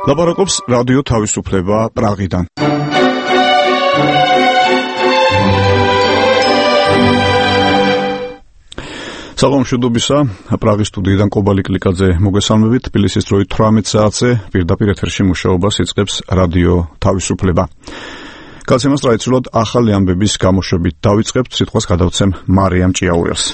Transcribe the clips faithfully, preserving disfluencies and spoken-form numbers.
ლაპარაკობს რადიო თავისუფლება პრაღიდან. საღამოშუდობისა, პრაღის სტუდიიდან კობალი კლიკაძე მოგესალმებით. თბილისის დროით თვრამეტ საათზე პირდაპირ ეთერში მუშაობას იწყებს რადიო თავისუფლება. გაცემას რაიცულად ახალი ამბების გამოშვებით დავიწყებთ, სიტყვას გადავცემ მარიამ ჭიაურელს.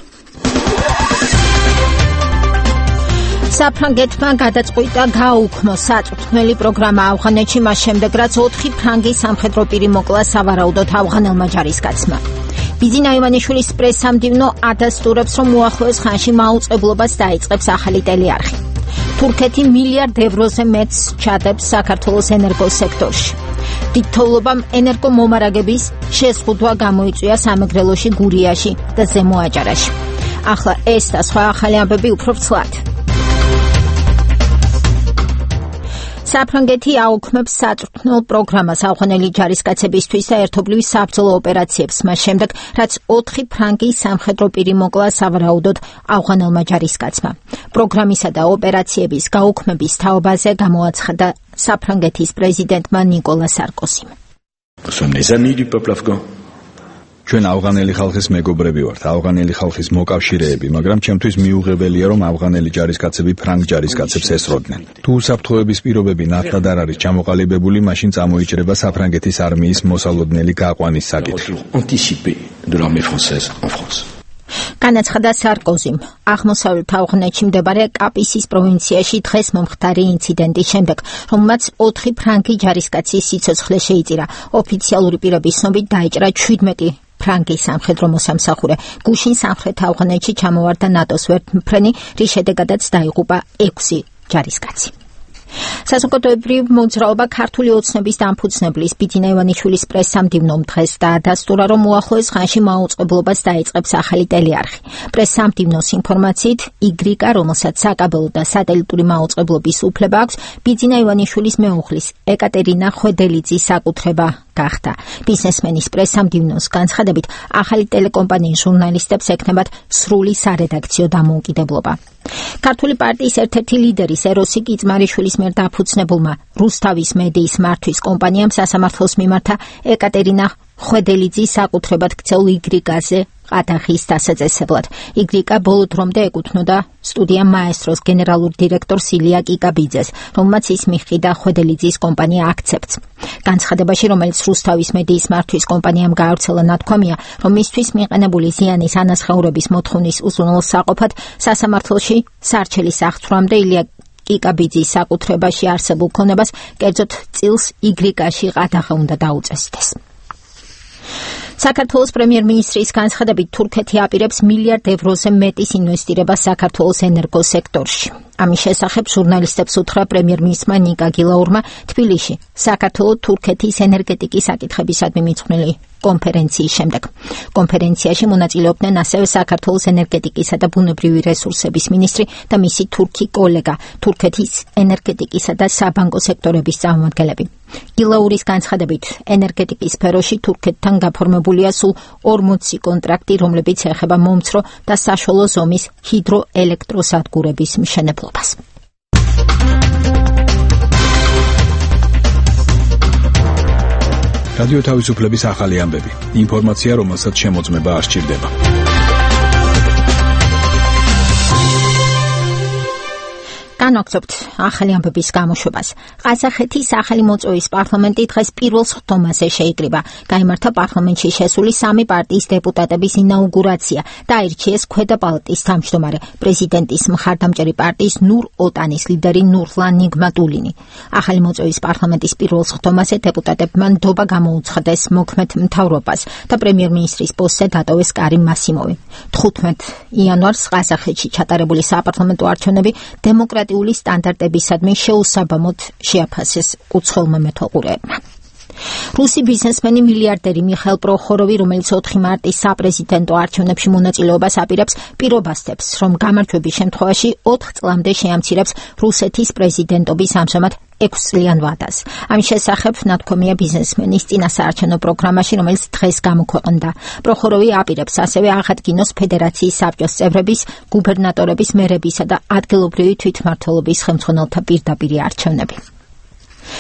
საფრანგეთმა გადაწყვიტა გააუქმო საწვრთნელი პროგრამა ავღანეთში მას შემდეგ, რაც ოთხი ფრანგის სამხედრო პირი მოკლა სავარაუდოდ ავღანელმა ჯარისკაცმა. ბიძინა ივანიშვილის პრესამდივნო ადასტურებს, რომ უახლოეს ხანში მაუწყებლობას დაიწყებს ახალი ტელეარხი. თურქეთი მილიარდ ევროზე მეტს ჩადებს საქართველოს ენერგოსექტორში. დიდთოვლობამ ენერგომომარაგების შეზღუდვა გამოიწვია სამეგრელოში, გურიაში და ზემო აჭარაში. ახლა ეს და სხვა ახალი ამბები უფრო ვრცლად. საფრანგეთი აუქმებს საწვრთნელ პროგრამას ავღანელი ჯარისკაცებისთვის და ერთობლივ საბრძოლო ოპერაციებს მას შემდეგ, რაც ოთხი ფრანგის სამხედრო პირი მოკლა სავარაუდოდ ავღანელმა ჯარისკაცმა. პროგრამისა და ოპერაციების გაუქმების თაობაზე გამოაცხადა საფრანგეთის პრეზიდენტმა ნიკოლა სარკოზიმ. Nous sommes des amis du peuple afghan. ჩვენ ავღანელი ხალხის მეგობრები ვართ, ავღანელი ხალხის მოკავშირეები, მაგრამ ჩემთვის მიუღებელია, რომ ავღანელი ჯარისკაცები ფრანგ ჯარისკაცებს ესროდნენ. თუ უსაფრთხოების პირობები ნათლად არ არის ჩამოყალიბებული, მაშინ წამოიჭრება საფრანგეთის არმიის მოსალოდნელი გაყვანის საკითხი. განაცხადა სარკოზიმ აღმოსავლეთ ავღანეთში მდებარე კაპისის პროვინციაში დღეს მომხდარი ინციდენტის შემდეგ, რომელმაც ოთხი ფრანგი ჯარისკაცის სიცოცხლე შეიწირა. ოფიციალური პირების ცნობით დაიჭრა შვიდმეტი ფრანგის სამხედრო მოსამსახურე. გუშინ სამხრეთ ავღანეთში ჩამოვარდა ნატოს ვერტმფრენი, რის შედეგადაც დაიღუპა ექვსი ჯარისკაცი. საზოგადოებრივ მოძრაობა ქართული ოცნების დამფუძნებლის ბიძინა ივანიშვილის პრესამდივნომ დღეს დაადასტურა, რომ უახლოეს ხანში მაუწყებლობას დაიწყებს ახალი ტელეარხი. პრესამდივნოს ინფორმაციით, იგრიკა, რომელსაც საკაბელო და სატელიტური მაუწყებლობის უფლება აქვს, ბიძინა ივანიშვილის მეუღლის ეკატერინა ხვედელიძის საკუთრება გახდა. ბიზნესმენის პრესამდივნოს განცხადებით, ახალი ტელეკომპანიის ჟურნალისტებს ექნებათ სრული სარედაქციო დამოუკიდებლობა. ქართული პარტიის ერთ-ერთი ლიდერის ეროსი კიძმარიშვილის მიერ დაფუძნებულმა რუსთავის მედიის მართვის კომპანიამ სასამართლოს მიმართა ეკატერინა ხვედელიძის საკუთრებად ქცეულ იგრიკაზე ყადაღის დასაწესებლად. იგრიკა ბოლო დრომდე ეკუთვნოდა სტუდია მაესტროს გენერალურ დირექტორს ილია კიკაბიძეს, რომელმაც ის მიჰყიდა ხვედელიძის კომპანია აქცევს. განცხადებაში, რომელიც რუსთავის მედიის მართვის კომპანიამ გაავრცელა, ნათქვამია, რომ მისთვის მიყენებული ზიანის ანასხევრების მოთხოვნის უზრუნველსაყოფად სასამართლოში სარჩელის აღთვრამდე ილია კიკაბიძის საკუთრებაში არსებულ ქონებას, კერძოდ წილს იგრიკაში ყადაღა უნდა დაუწესდეს. საქართველოს პრემიერ-მინისტრის განცხადებით, თურქეთი აპირებს მილიარდ ევროზე მეტის ინვესტირებას საქართველოს ენერგოსექტორში. ამის შესახებ ჟურნალისტებს უთხრა პრემიერ-მინისტრმა ნიკა გილაურმა თბილისში საქართველო-თურქეთის ენერგეტიკის საკითხებისადმი მიძღვნილი კონფერენციის შემდეგ. კონფერენციაში მონაწილეობდნენ ასევე საქართველოს ენერგეტიკისა და ბუნებრივი რესურსების მინისტრი და მისი თურქი კოლეგა, თურქეთის ენერგეტიკისა და საბანკო სექტორების წარმომადგენლები. გილაურის განცხადებით, ენერგეტიკის სფეროში თურქეთთან გაფორმებულია სულ ორმოცი კონტრაქტი, რომლებიც ეხება მომცრო და საშუალო ზომის ჰიდროელექტროსადგურების მშენებლობას. რადიო თავისუფლების ახალი ამბები. ინფორმაცია, რომელსაც შემოწმება არ სჭირდება. განვაგრძობთ ახალი ამბების გამოშვებას. ყაზახეთის ახალი მოწვევის პარლამენტი დღეს პირველ სხდომაზე შეიკრიბა. გაიმართა პარლამენტში შესული სამი პარტიის დეპუტატების ინაუგურაცია და აირჩიეს ქვედა პალატის თავმჯდომარე, პრეზიდენტის მხარდამჭერი პარტიის ნურ ოტანის ლიდერი ნურლან ნიგმატულინი. ახალი მოწვევის პარლამენტის პირველ სხდომაზე დეპუტატებმა ნდობა გამოუცხადეს მოქმედ მთავრობას და პრემიერ-მინისტრის პოსტზე დატოვეს კარიმ მასიმოვი. თხუთმეტ იანვარს ყაზახეთში ჩატარებული საპარლამენტო არჩევნები დემოკრატიული სტანდარტებისადმი შეუსაბამოდ შეაფასეს უცხოელმა მეთვალყურეებმა. რუსი ბიზნესმენი მილიარდერი მიხაილ პროხოროვი, რომელიც ოთხი მარტის საპრეზიდენტო არჩევნებში მონაწილეობას აპირებს, პირობასთებს, რომ გამარჯვების შემთხვევაში ოთხ წლამდე შეამცირებს რუსეთის პრეზიდენტობის ამჟამად ექვს წლიან ვადას. ამის შესახებ ნათქვამია ბიზნესმენის წინასაარჩევნო პროგრამაში, რომელიც დღეს გამოქვეყნდა. პროხოროვი აპირებს ასევე აღადგინოს ფედერაციის საბჭოს წევრების, გუბერნატორების, მერებისა და ადგილობრივი თვითმმართველობის ხელმძღვანელთა პირდაპირი არჩევნები.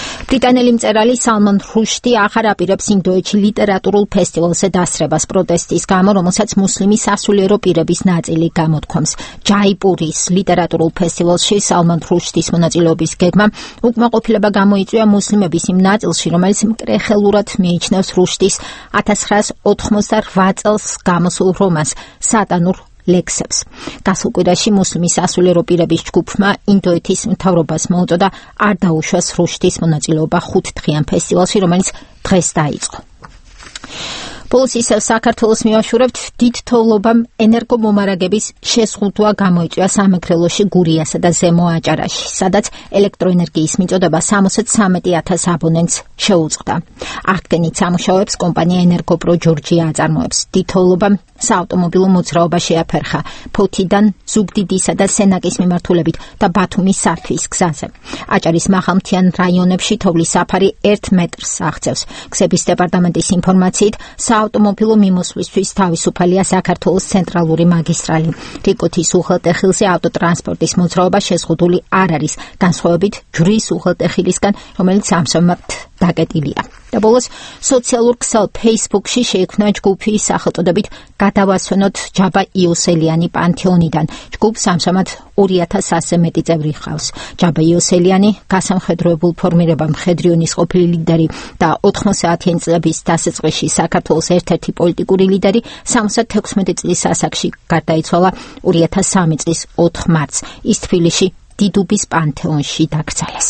ბრიტანელი მწერალი სალმან რუშდი აღარ აპირებს ინდოეთში ლიტერატურულ ფესტივალზე დასწრებას პროტესტის გამო, რომელსაც მუსლიმი სასულიერო პირების ნაწილი გამოთქვამს. ჯაიპურის ლიტერატურულ ფესტივალში სალმან რუშდის მონაწილეობის გეგმა უკმაყოფილება გამოიწვია მუსლიმების იმ ნაწილში, რომელიც მკრეხელურად მიიჩნევს რუშდის ათას ცხრაას ოთხმოცდაოთხ წელს გამოსულ რომანს სატანურ ლექსებს. გასულ კვირაში მუსლიმი სასულიერო პირების ჯგუფმა ინდოეთის მთავრობას მოუწოდა არ დაუშვას რუშდის მონაწილეობა ხუთდღიან ფესტივალში, რომელიც დღეს დაიწყო. ბოლოს ისევ საქართველოს მივაშურებთ, დიდ თოვლობამ ენერგომომარაგების შეზღუდვა გამოიწვია სამეგრელოში, გურიასა და ზემო აჭარაში, სადაც ელექტროენერგიის მიწოდება სამოცდათრამეტი ათას აბონენტს შეუწყდა. აღდგენით სამუშაოებს კომპანია ენერგოპრო ჯორჯია აწარმოებს. დიდ თოვლობამ საავტომობილო მოძრაობა შეაფერხა ფოთიდან ზუგდიდისა და სენაკის მიმართულებით და ბათუმის სართვის გზაზე. აჭარის მაღალმთიან რაიონებში თოვლის საფარი ერთ მეტრს აღწევს. გზების დეპარტამენტის ინფორმაციით, საავტომობილო მიმოსვლისთვის თავისუფალია საქართველოს ცენტრალური მაგისტრალი. რიკოთის უღელტეხილზე ავტოტრანსპორტის მოძრაობა შეზღუდული არ არის, განსხვავებით ჯვრის უღელტეხილისგან, რომელიც ამჟამად დაკეტილია. და ბოლოს სოციალურ ქსელ Facebook-ში შეიქმნა ჯგუფი სახელწოდებით გადავასვენოთ ჯაბა იოსელიანი პანთეონიდან. ჯგუფს ამჟამად ორი ათას ასზე მეტი წევრი ჰყავს. ჯაბა იოსელიანი გასამხედროებულ ფორმირებამ მხედრიონის ყოფილი ლიდერი და ოთხმოცდაათიანი წლების დასაწყისში საქართველოს ერთ-ერთი პოლიტიკური ლიდერი სამოცდათექვსმეტი წლის ასაკში გარდაიცვალა ორი ათას სამი წლის ოთხ მარტს. ის თბილისში დიდუბის პანთეონში დაკრძალეს.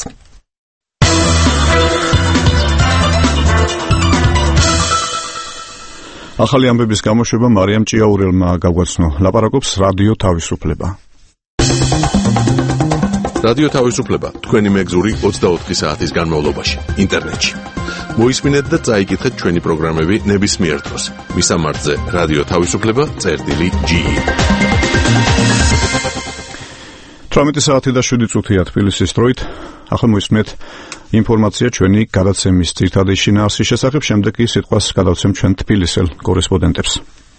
ახალი ამბების გამოშვება მარიამ ჭიაურელმა გაგვაცნო. ლაპარაკობს რადიო თავისუფლება. რადიო თავისუფლება თქვენი მეგზური ოცდაოთხი საათის განმავლობაში ინტერნეტში. მოისმინეთ და წაიკითხეთ ჩვენი პროგრამები ნებისმიერ დროს. მისამართზე რადიო თავისუფლება წერტილი ჯი. თვრამეტი საათი და შვიდი წუთია თბილისის დროით. ახლა მოისმენთ ინფორმაცია ჩვენი გადაცემის ძირითადი შინაარსის შესახებ, შემდეგ კი სიტყვას გადავცემ ჩვენ თბილისელ კორესპონდენტებს.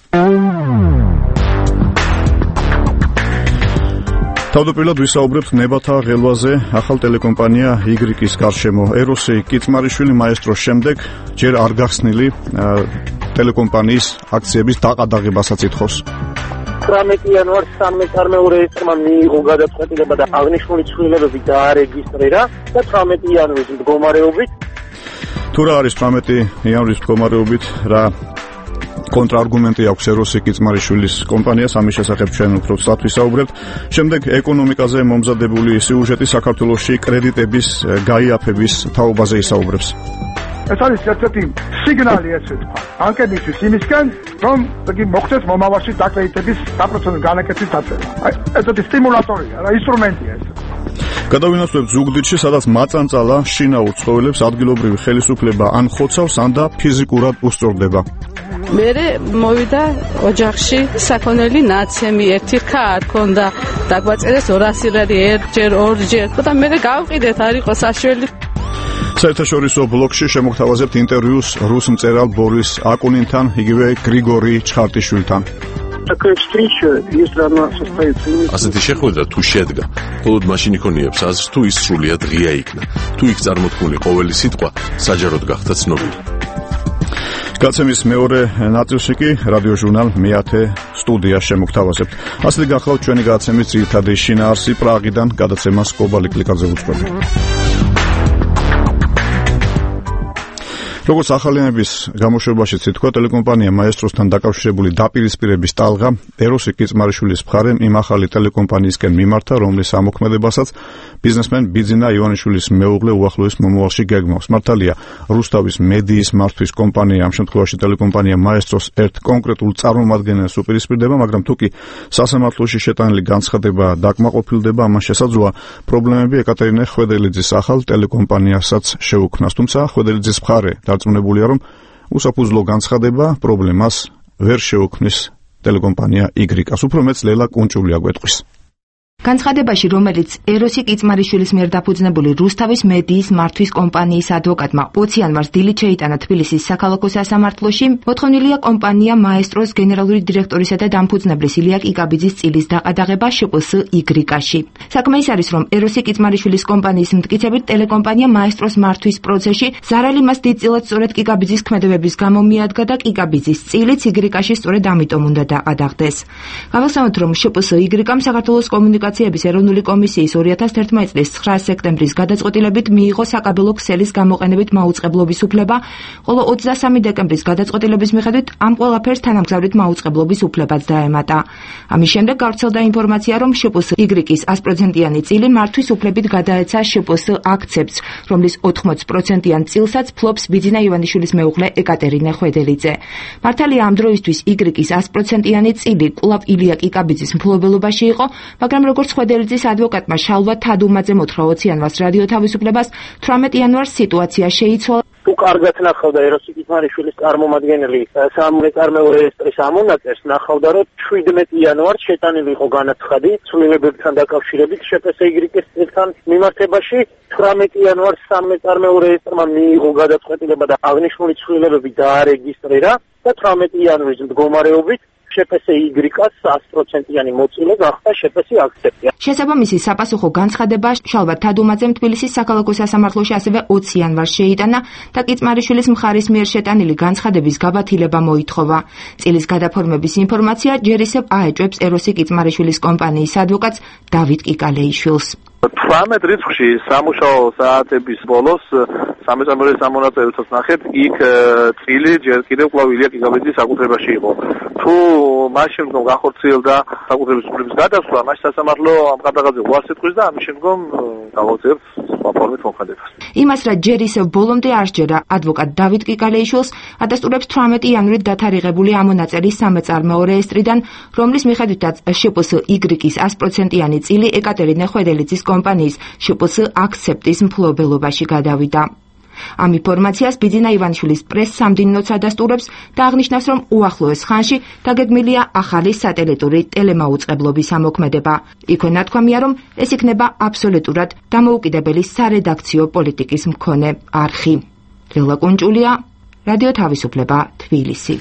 თავდაპირველად ვისაუბრებთ ნებათა ღელვაზე. ახალ ტელეკომპანია იგრიკის გარშემო ეროსი კიწმარიშვილი მაესტროს შემდეგ ჯერ არ გახსნილი ტელეკომპანიის აქციების დაყადაღებასაც ითხოვს. თვრამეტი იანვარს სამეწარმეო რეესტრმა მიიღო გადაწყვეტილება და აღნიშნული ცვლილებები დაარეგისტრირა და თვრამეტი იანვრის მდგომარეობით. თუ რა არის თვრამეტი იანვრის მდგომარეობით, რა კონტრარგუმენტი აქვს ეროსი კიწმარიშვილის კომპანიას, ამის შესახებ ჩვენ უფრო ცოტა ვისაუბრებთ. შემდეგ ეკონომიკაზე მომზადებული სიუჟეტი საქართველოში კრედიტების გაიაფების თაობაზე ისაუბრებს. ეს არის ერთ-ერთი სიგნალი, ესე თქვა, ბანკებისთვის იმისგან, რომ იგი მოხდეს მომავალში დაკრედიტების საპროცენტო განაკეთების დაწევა. აი, ესეთი სტიმულატორია, რა ინსტრუმენტია ეს. გადავინაცვლებთ ზუგდიდში, სადაც მაწანწალა შინაურ ცხოველებს ადგილობრივი ხელისუფლება ან ხოცავს, ან და ფიზიკურად უსწორდება. მერე მოვიდა ოჯახში საქონელი ნაცემი, ერთი რქა არ ქონდა, დაგვაწერეს ორასი ლარი ერთჯერ, ორჯერ და მერე გავყიდეთ, არ იყო საშუალება. საერთაშორისო ბლოკში შემოგთავაზებთ ინტერვიუს რუს მწერალ ბორის აკუნინთან, იგივე გრიგორი ჩხარტიშვილთან. ასეთი შეხვედრა თუ შედგა, მხოლოდ მაშინ იქონიებს აზრს, თუ ის სრულიად ღია იქნა, თუ იქ წარმოთქმული ყოველი სიტყვა საჯაროდ გახდა ცნობილი. გაცემის მეორე ნაწილში კი რადიო ჟურნალ მეათე სტუდია შემოგთავაზებთ. ასეთი გახლავთ ჩვენი გაცემის ძირითადი შინაარსი პრაღიდან, გადაცემას კობალი კლიკაზე უძღვები. როგორც ახალიანების გამოშვებაშიც ითქვა, ტელეკომპანია მაესტროსთან დაკავშირებული დაპირისპირების ტალღა ეროსი კიწმარიშვილის მხარემ იმ ახალი ტელეკომპანიისკენ მიმართა, რომლის ამოქმედებასაც ბიზნესმენ ბიძინა ივანიშვილის მეუღლე უახლოეს მომავალში გეგმავს. მართალია, რუსთავის მედიის მართვის კომპანია, ამ შემთხვევაში ტელეკომპანია მაესტროს ერთ კონკრეტულ წარმომადგენელს უპირისპირდება, მაგრამ თუ კი სასამართლოში შეტანილი განცხადება დაკმაყოფილდება, ამან შესაძლოა პრობლემები ეკატერინე ხვედელიძის ახალ ტელეკომპანიასაც შეუქმნას. თუმცა ხვედელიძის მხარე დარწმუნებულია, რომ უსაფუძვლო განცხადება პრობლემას ვერ შეუქმნის ტელეკომპანია იგრიკას. უფრო მეც ლელა კუნჭული აგვეტყვის. განცხადებაში, რომელიც ეროსი კიწმარიშვილის მიერ დაფუძნებული რუსთავის მედიის მართვის კომპანიის ადვოკატმა ოცი იანვარს დილით შეიტანა თბილისის საქალაქო სასამართლოში, მოთხოვნილია კომპანია მაესტროს გენერალური დირექტორისა და დამფუძნებლის ილია კიკაბიძის წილის დაყადაღება შპს იგრიკაში. საქმე ის არის, რომ ეროსი კიწმარიშვილის კომპანიის მტკიცებით ტელეკომპანია მაესტროს მართვის პროცესში ზარალი მას დიდწილად სწორედ კიკაბიძის ქმედებების გამო მიადგა და კიკაბიძის წილიც იგრიკაში სწორედ ამიტომ უნდა დაყადაღდეს. გავახსენოთ, რომ შპს იგრიკამ საქართველოს კომუნიკაციების ეროვნული კომისიის ორი ათას ერთმანეტ წლის ცხრა სექტემბრის გადაწყვეტილებით მიიღო საკაბელო ქსელის გამოყენებით მაუწყებლობის უფლება, ხოლო ოცდასამი დეკემბრის გადაწყვეტილების მიხედვით ამ ყველაფერს თანამგზავრით მაუწყებლობის უფლებაც დაემატა. ამის შემდეგ გავრცელდა ინფორმაცია, რომ შპს იგრიკის ას პროცენტიანი წილი მართვის უფლებით გადაეცა შპს აქცებს, რომლის ოთხმოცი პროცენტიან წილსაც ფლობს ბიძინა ივანიშვილის მეუღლე ეკატერინე ხვედელიძე. მართალია ამ დროისთვის იგრიკის ას პროცენტიანი წილი კვლავ ილია კიკაბიძის მფლობელობაში იყო, მაგრამ როგორც ხვედელიძის ადვოკატმა შალვა თადუმაძე მოთხრა ოცი იანვარს რადიო თავისუფლებას, თვრამეტი იანვარს სიტუაცია შეიცვალა. თუ კარგად ნახავდა ეროსი კიწმარიშვილის წარმომადგენელი სამეწარმეო რეესტრის ამონაწერს, ნახავდა, რომ შვიდმეტი იანვარს შეტანილი იყო განაცხადი ცვლილებებთან დაკავშირებით შპს იგრიკის წილთან მიმართებაში. თვრამეტი იანვარს სამეწარმეო რეესტრმა მიიღო გადაწყვეტილება და აღნიშნული ცვლილებები დაარეგისტრირა და თვრამეტი იანვრის მდგომარეობით შპს იგრიკას ას პროცენტიანი მოწილე გახდა შპს აქცეპტი. შესაბამისი საპასუხო განცხადება შალვა თადუმაძემ თბილისის საქალაქო სასამართლოში ასევე ოცი იანვარს შეიტანა და კიწმარიშვილის მხარის მიერ შეტანილი განცხადების გაბათილება მოითხოვა. წილის გადაფორმების ინფორმაცია ჯერ ისევ აეჭვებს ეროსი კიწმარიშვილის კომპანიის ადვოკატს დავით კიკალეიშვილს. თვრამეტ რიცხვში სამუშაო საათების ბოლოს სამეწარმეო სამონაწეროსაც ნახეთ, იქ წილი ჯერ კიდევ კვლავ ილია კიკაბიძის საკუთრებაში იყო. თუ მას შემდგომ გახორციელდა საკუთრების უფლების გადასვლა, მას სასამართლო ამ გადაღაზე უარს ეთქვის და ამის შემდგომ გავაუწყებთ სხვა ფორმით მოქმედებას. იმას, რაც ჯერ ისევ ბოლომდე არ სჯერა ადვოკატ დავით კიკალეიშვილს, ადასტურებს თვრამეტი იანვრით დათარიღებული ამონაწერის სამეწარმეო რეესტრიდან, რომლის მიხედვითაც შპს იგრიკის ას პროცენტიანი წილი ეკატერინე ხვედელიძის კომპანიის შპს აქცეპტის მფლობელობაში გადავიდა. ამ ინფორმაციას ბიძინა ივანიშვილის პრეს-სამდინნოც ადასტურებს და აღნიშნავს, რომ უახლოეს ხანში დაგეგმილია ახალი სატელიტური ტელემაუწყებლობის ამოქმედება. იქვე ნათქვამია, რომ ეს იქნება აბსოლუტურად დამოუკიდებელი სარედაქციო პოლიტიკის მქონე არხი. ლელა კუნჭულია, რადიო თავისუფლება, თბილისი.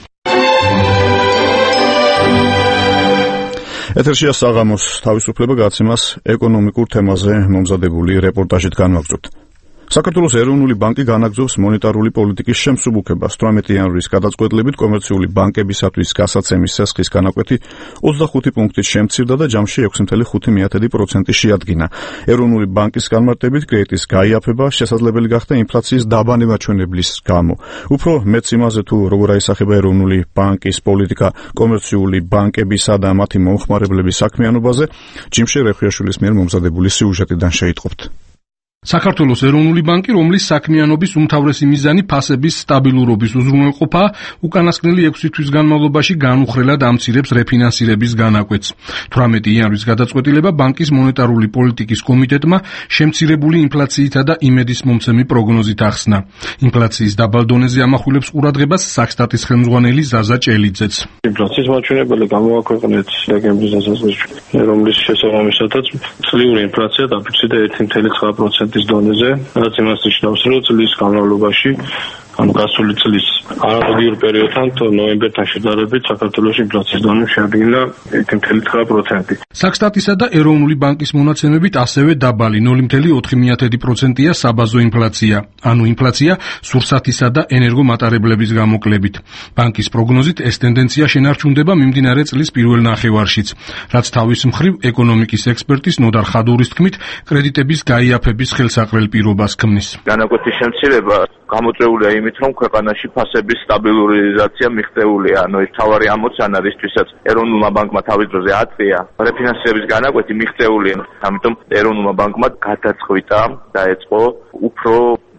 ეთერშია საღამოს თავისუფლება გაცემას ეკონომიკურ თემაზე მომზადებული რეპორტაჟით განვაგრძობთ. საქართველოს ეროვნული ბანკი განაგრძობს მონეტარული პოლიტიკის შემსუბუქებას. თვრამეტი იანვრის გადაწყვეტილებით კომერციული ბანკებისათვის გასაცემის სესხის განაკვეთი ოცდახუთი პუნქტით შემცირდა და ჯამში ექვსი წელი ხუთი პროცენტი შეადგინა. ეროვნული ბანკის განმარტებით კრედიტის გაიაფება შესაძლებელი გახდა ინფლაციის დაბალი მაჩვენებლის გამო. უფრო მეც იმაზე, თუ როგორ აისახება ეროვნული ბანკის პოლიტიკა კომერციული ბანკებისა და მათი მომხმარებლების საქმიანობაზე, ჯიმშე რეხვიაშვილის მიერ მომზადებული სიუჟეტიდან შეიტყობთ. საქართველოს ეროვნული ბანკი, რომლის საქმიანობის უმთავრესი მიზანი ფასების სტაბილურობის უზრუნველყოფაა, უკანასკნელი ექვსი თვის განმავლობაში განუხრელად ამცირებს რეფინანსირების განაკვეთს. თვრამეტი იანვრის გადაწყვეტილება ბანკის მონეტარული პოლიტიკის კომიტეტმა შემცირებული ინფლაციითა და იმედის მომცემი პროგნოზით ახსნა. ინფლაციის დაბალ დონეზე ამახვილებს ყურადღებას საქსტატის ხელმძღვანელი ზაზა ჭელიძეც. ინფლაციის მაჩვენებელი გამოაქვეყნეთ დეკემბრის დასაწყისში, რომლის შესაბამისადაც წლიური ინფლაცია დაფიქსირდა ერთი წელი ცხრა პროცენტი დონეზე, რაც იმას ნიშნავს, რომ წლის განმავლობაში ანუ გასული წლის ანალოგიურ პერიოდთან, ნოემბერთან შედარებით, საქართველოს ინფლაციის დონე შეადგინა ერთი წელი ცხრა პროცენტი. საქსტატისა და ეროვნული ბანკის მონაცემებით ასევე დაბალი ნული წელი ოთხი პროცენტია საბაზო ინფლაცია, ანუ ინფლაცია სურსათისა და ენერგომატარებლების გამოკლებით. ბანკის პროგნოზით ეს ტენდენცია შენარჩუნდება მიმდინარე წლის პირველ ნახევარშიც, რაც თავის მხრივ ეკონომიკის ექსპერტის ნოდარ ხადურის თქმით, კრედიტების გაიაფების ხელსაყრელ პირობას ქმნის. განაკვეთის შემცირება გამოწვეულია იმით, რომ ქვეყანაში ფასების სტაბილურიზაცია მიღწეულია, ანუ ეს თავარი ამოცანა, რისთვისაც ეროვნულმა ბანკმა თავის დროზე აწია რეფინანსირების განაკვეთი მიღწეულია. ამიტომ ეროვნულმა ბანკმა გადაწყვიტა დაეწყო უფრო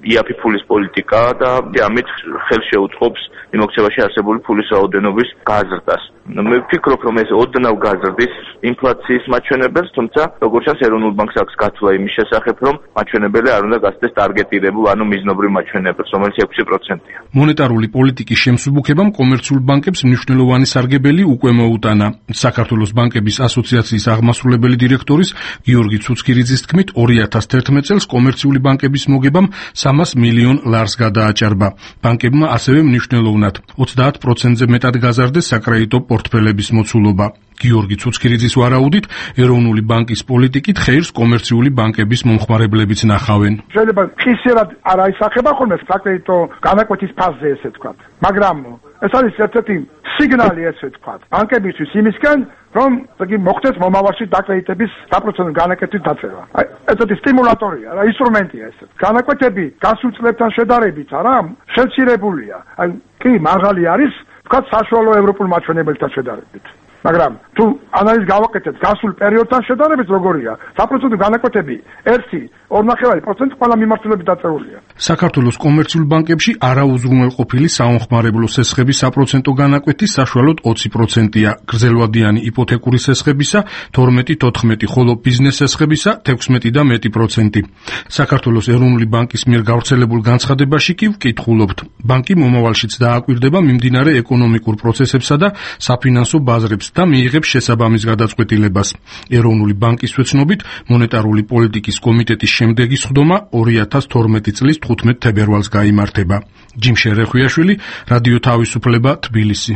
იაფი ფულის პოლიტიკა და ამით ხელს შეუწყობს მიმოქცევაში არსებული ფულის რაოდენობის გაზრდას. მე ვფიქრობ, რომ ეს ოდნავ გაზრდის ინფლაციის მაჩვენებელს, თუმცა როგორც ჩანს ეროვნულ ბანკს აქვს გათვლა იმის შესახებ, რომ მაჩვენებელი არ უნდა გასცდეს ტარგეტირებულ, ანუ მიზნობრივ მაჩვენებელს, რომელიც ექვსი პროცენტია. მონეტარული პოლიტიკის შემსუბუქებამ კომერციულ ბანკებს მნიშვნელოვანი სარგებელი უკვე მოუტანა. საქართველოს ბანკების ასოციაციის აღმასრულებელი დირექტორის გიორგი ცუცქირიძის თქმით, ორი ათას თერთმეტ წელს კომერციული ბანკების მოგებამ სამას მილიონ ლარს გადააჭარბა. ბანკებმა ასევე მნიშვნელოვნად ოცდაათ პროცენტზე მეტად გაზარდეს საკრედიტო პორტფელების მოცულობა. გიორგი ცუცქირიძის ვარაუდით, ეროვნული ბანკის პოლიტიკით ხეირს კომერციული ბანკების მომხმარებლებიც ნახავენ. შეიძლება ხისერად არ აისახება ხოლმე საკრედიტო განაკვეთის ფაზზე, ესე ვთქვათ, მაგრამ ეს არის ერთ-ერთი სიგნალი, ესე ვთქვათ, ბანკებისთვის იმისკენ, რომ იგი მოხდეს მომავალში დაკრედიტების საპროცენტო განაკეთის დაწევა. აი, ესეთი სტიმულატორია, რა ინსტრუმენტია ეს. განაკვეთები გასულ წლებთან შედარებით, არა, შეცირებულია. აი, კი, მაღალი არის, ვთქვათ, საშუალო ევროპულ მაჩვენებელთან შედარებით. მაგრამ თუ ანალიზს გავაკეთებთ გასულ პერიოდთან შედარებით როგორია, საპროცენტო განაკვეთები ერთი ორ პროცენტი ყველა მიმართულებით დაწეულია. საქართველოს კომერციულ ბანკებში არაუზრუნველყოფილი საომხმარებლო სესხების საპროცენტო განაკვეთი საშუალოდ ოცი პროცენტია, გრძელვადიანი იპოთეკური სესხებისა თორმეტი თოთხმეტი, ხოლო ბიზნეს სესხებისა თექვსმეტი და მეტი პროცენტი. საქართველოს ეროვნული ბანკის მიერ გავრცელებულ განცხადებაში კი ვკითხულობთ, ბანკი მომავალშიც დააკვირდება მიმდინარე ეკონომიკურ პროცესებსა და საფინანსო ბაზრებს და მიიღებს შესაბამის გადაწყვეტილებას. ეროვნული ბანკის ვეცნობით, მონეტარული პოლიტიკის კომიტეტის შემდეგი სხდომა ორი ათას თორმეტი წლის თხუთმეტ თებერვალს გაიმართება. ჯიმშე რეხვიაშვილი, რადიო თავისუფლება, თბილისი.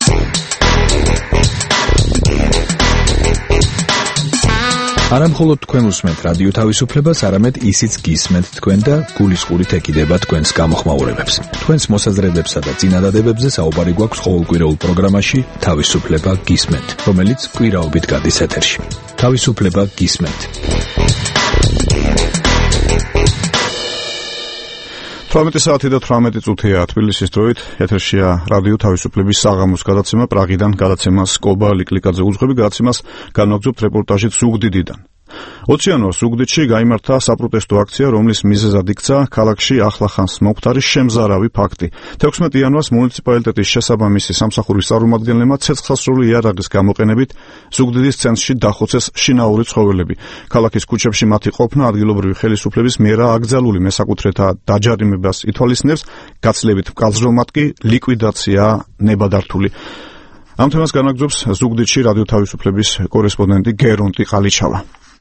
არა მხოლოდ თქვენ უსმენთ რადიო თავისუფლებას, არამედ ისიც გისმენთ თქვენ და გულისყურით ეკიდება თქვენს გამოხმაურებებს. თქვენს მოსაზრებებსა და წინადადებებზე საუბარი გვაქვს ყოველკვირეულ პროგრამაში თავისუფლება გისმენთ, რომელიც კვირაობით გადის ეთერში. თავისუფლება გისმენთ. თვრამეტი საათი და თვრამეტი წუთია თბილისის დროით, ეთერშია რადიო თავისუფლების საღამოს გადაცემა, პრაღიდან გადაცემას კობა ლიკლიკაძე უძღვები, გადაცემას განვაგრძობთ რეპორტაჟით ზუგდიდიდან. ოცი იანვარს ზუგდიდში გაიმართა საპროტესტო აქცია, რომლის მიზეზად იქცა ქალაქში ახლახანს მომხდარი შემზარავი ფაქტი. თექვსმეტი იანვარს მუნიციპალიტეტის შესაბამისი სამსახურის წარმომადგენლებმა ცეცხლსრული იარაღის გამოყენებით ზუგდიდის ცენტრში დახოცეს შინაური ცხოველები. ქალაქის ქუჩებში მათი ყოფნა ადგილობრივი ხელისუფლების მიერა აკრძალული მესაკუთრეთა დაჯარიმებას ითვალისწინებს, გაცილებით მკაცრომად კი ლიკვიდაცია ნებადართული. ამ თემას განაგრძობს ზუგდიდში რადიო თავისუფლების კორესპონდენტი გერონტი ყალიჩავა.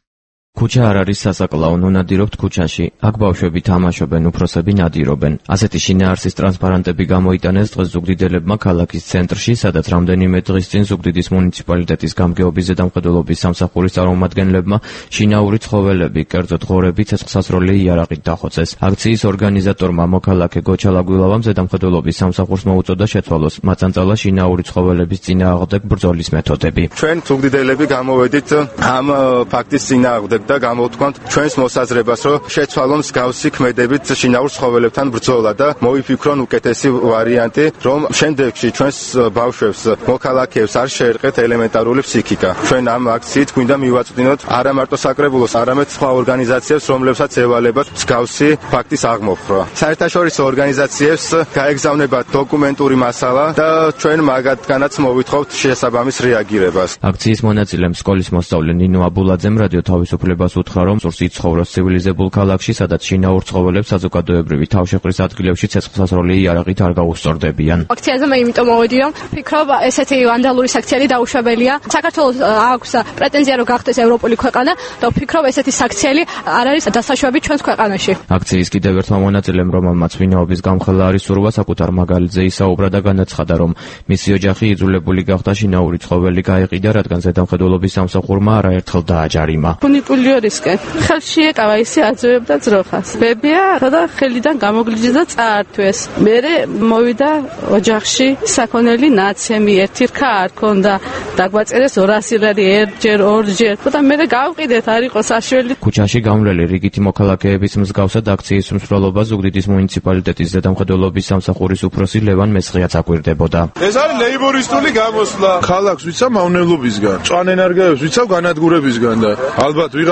ქუჩა არ არის სასაკლაო, ნუ ნადირობთ ქუჩაში. აქ ბავშვები თამაშობენ, უფროსები ნადირობენ. ასეთი შინაარსის ტრანსპარანტები გამოიტანეს დღეს ზუგდიდელებმა ქალაქის ცენტრში, სადაც რამდენიმე დღის წინ ზუგდიდის მუნიციპალიტეტის გამგეობის ზედამხედველობის სამსახურის წარმომადგენლებმა შინაური ცხოველები, კერძოდ ღორები, ცეცხლსასროლი იარაღით დახოცეს. აქციის ორგანიზატორმა მოქალაქე გოჩალაგვილავამ ზედამხედველობის სამსახურს მოუწოდა შეცვალოს მაწანწალა შინაური ცხოველების წინააღმდეგ ბრძოლის მეთოდები. ჩვენ ზუგდიდელები გამოვედით ამ ფაქტის წინააღმდეგ და გამოვთქვამთ ჩვენს მოსაზრებას, რომ შეცვალონ მსგავსი ქმედებით შინაურ ცხოველებთან ბრძოლა და მოვიფიქრონ უკეთესი ვარიანტი, რომ შემდეგში ჩვენს ბავშვებს, მოქალაქეებს არ შეერყეთ ელემენტარული ფსიქიკა. ჩვენ ამ აქციით გვინდა მივაწვდინოთ არა მარტო საკრებულოს, არამედ სხვა ორგანიზაციებს, რომლებსაც ევალებათ მსგავსი ფაქტის აღმოფხვრა. საერთაშორისო ორგანიზაციებს გაეგზავნებათ დოკუმენტური მასალა და ჩვენ მაგათგანაც მოვითხოვთ შესაბამის რეაგირებას. აქციის მონაწილემ სკოლის მოსწავლე ნინო აბულაძემ რადიო თავისუფლებას უთხრა, რომ სურს იცხოვროს ცივილიზებულ ქალაქში, სადაც შინაურ ცხოველებს საზოგადოებრივი თავშეყრის ადგილებში ცეცხლსასროლი იარაღით არ გაუსწორდებიან. აქციაზე მე იმიტომ მოვედი, რომ ვფიქრობ, ესეთი ვანდალური საქციელი დაუშვებელია. საქართველოს აქვს პრეტენზია, რომ გახდეს ევროპული ქვეყანა და ვფიქრობ, ესეთი საქციელი არ არის დასაშვები ჩვენს ქვეყანაში. აქციის კიდევ ერთმა მონაწილემ, რომელმაც ვინაობის გამხელა არის სურვა, საკუთარ მაგალითზე ისაუბრა და განაცხადა, რომ მისი ოჯახი იძულებული გახდა შინაური ცხოველი გაეყიდა, რადგან ზედამხედველობის სამსახურმა არაერთხელ დააჯარიმა. ფუნიკულიორისკენ ხელში ეკავა ისე აძევებდა ძროხას. ბებია და ხელიდან გამოგლიჯდა და წაართვეს. მერე მოვიდა ოჯახში საქონელი ნაცემი, ერთი რქა არ ქონდა. დაგვაწერეს ორასი ლარი ერთჯერ, ორჯერ. და მერე გავყიდეთ, არ იყო საშველი. ქუჩაში გამვლელი რიგითი მოქალაქეების მსგავსად აქციის მსვლელობა ზუგდიდის მუნიციპალიტეტის ზედამხედველობის სამსახურის უფროსი ლევან მესხიაც აკვირდებოდა. ეს არის ლეიბორისტული გამოსვლა. ხალხს ვიცავ მავნებლობისგან, მწვანე ენერგიებს ვიცავ განადგურებისგან და ალბათ ვიღა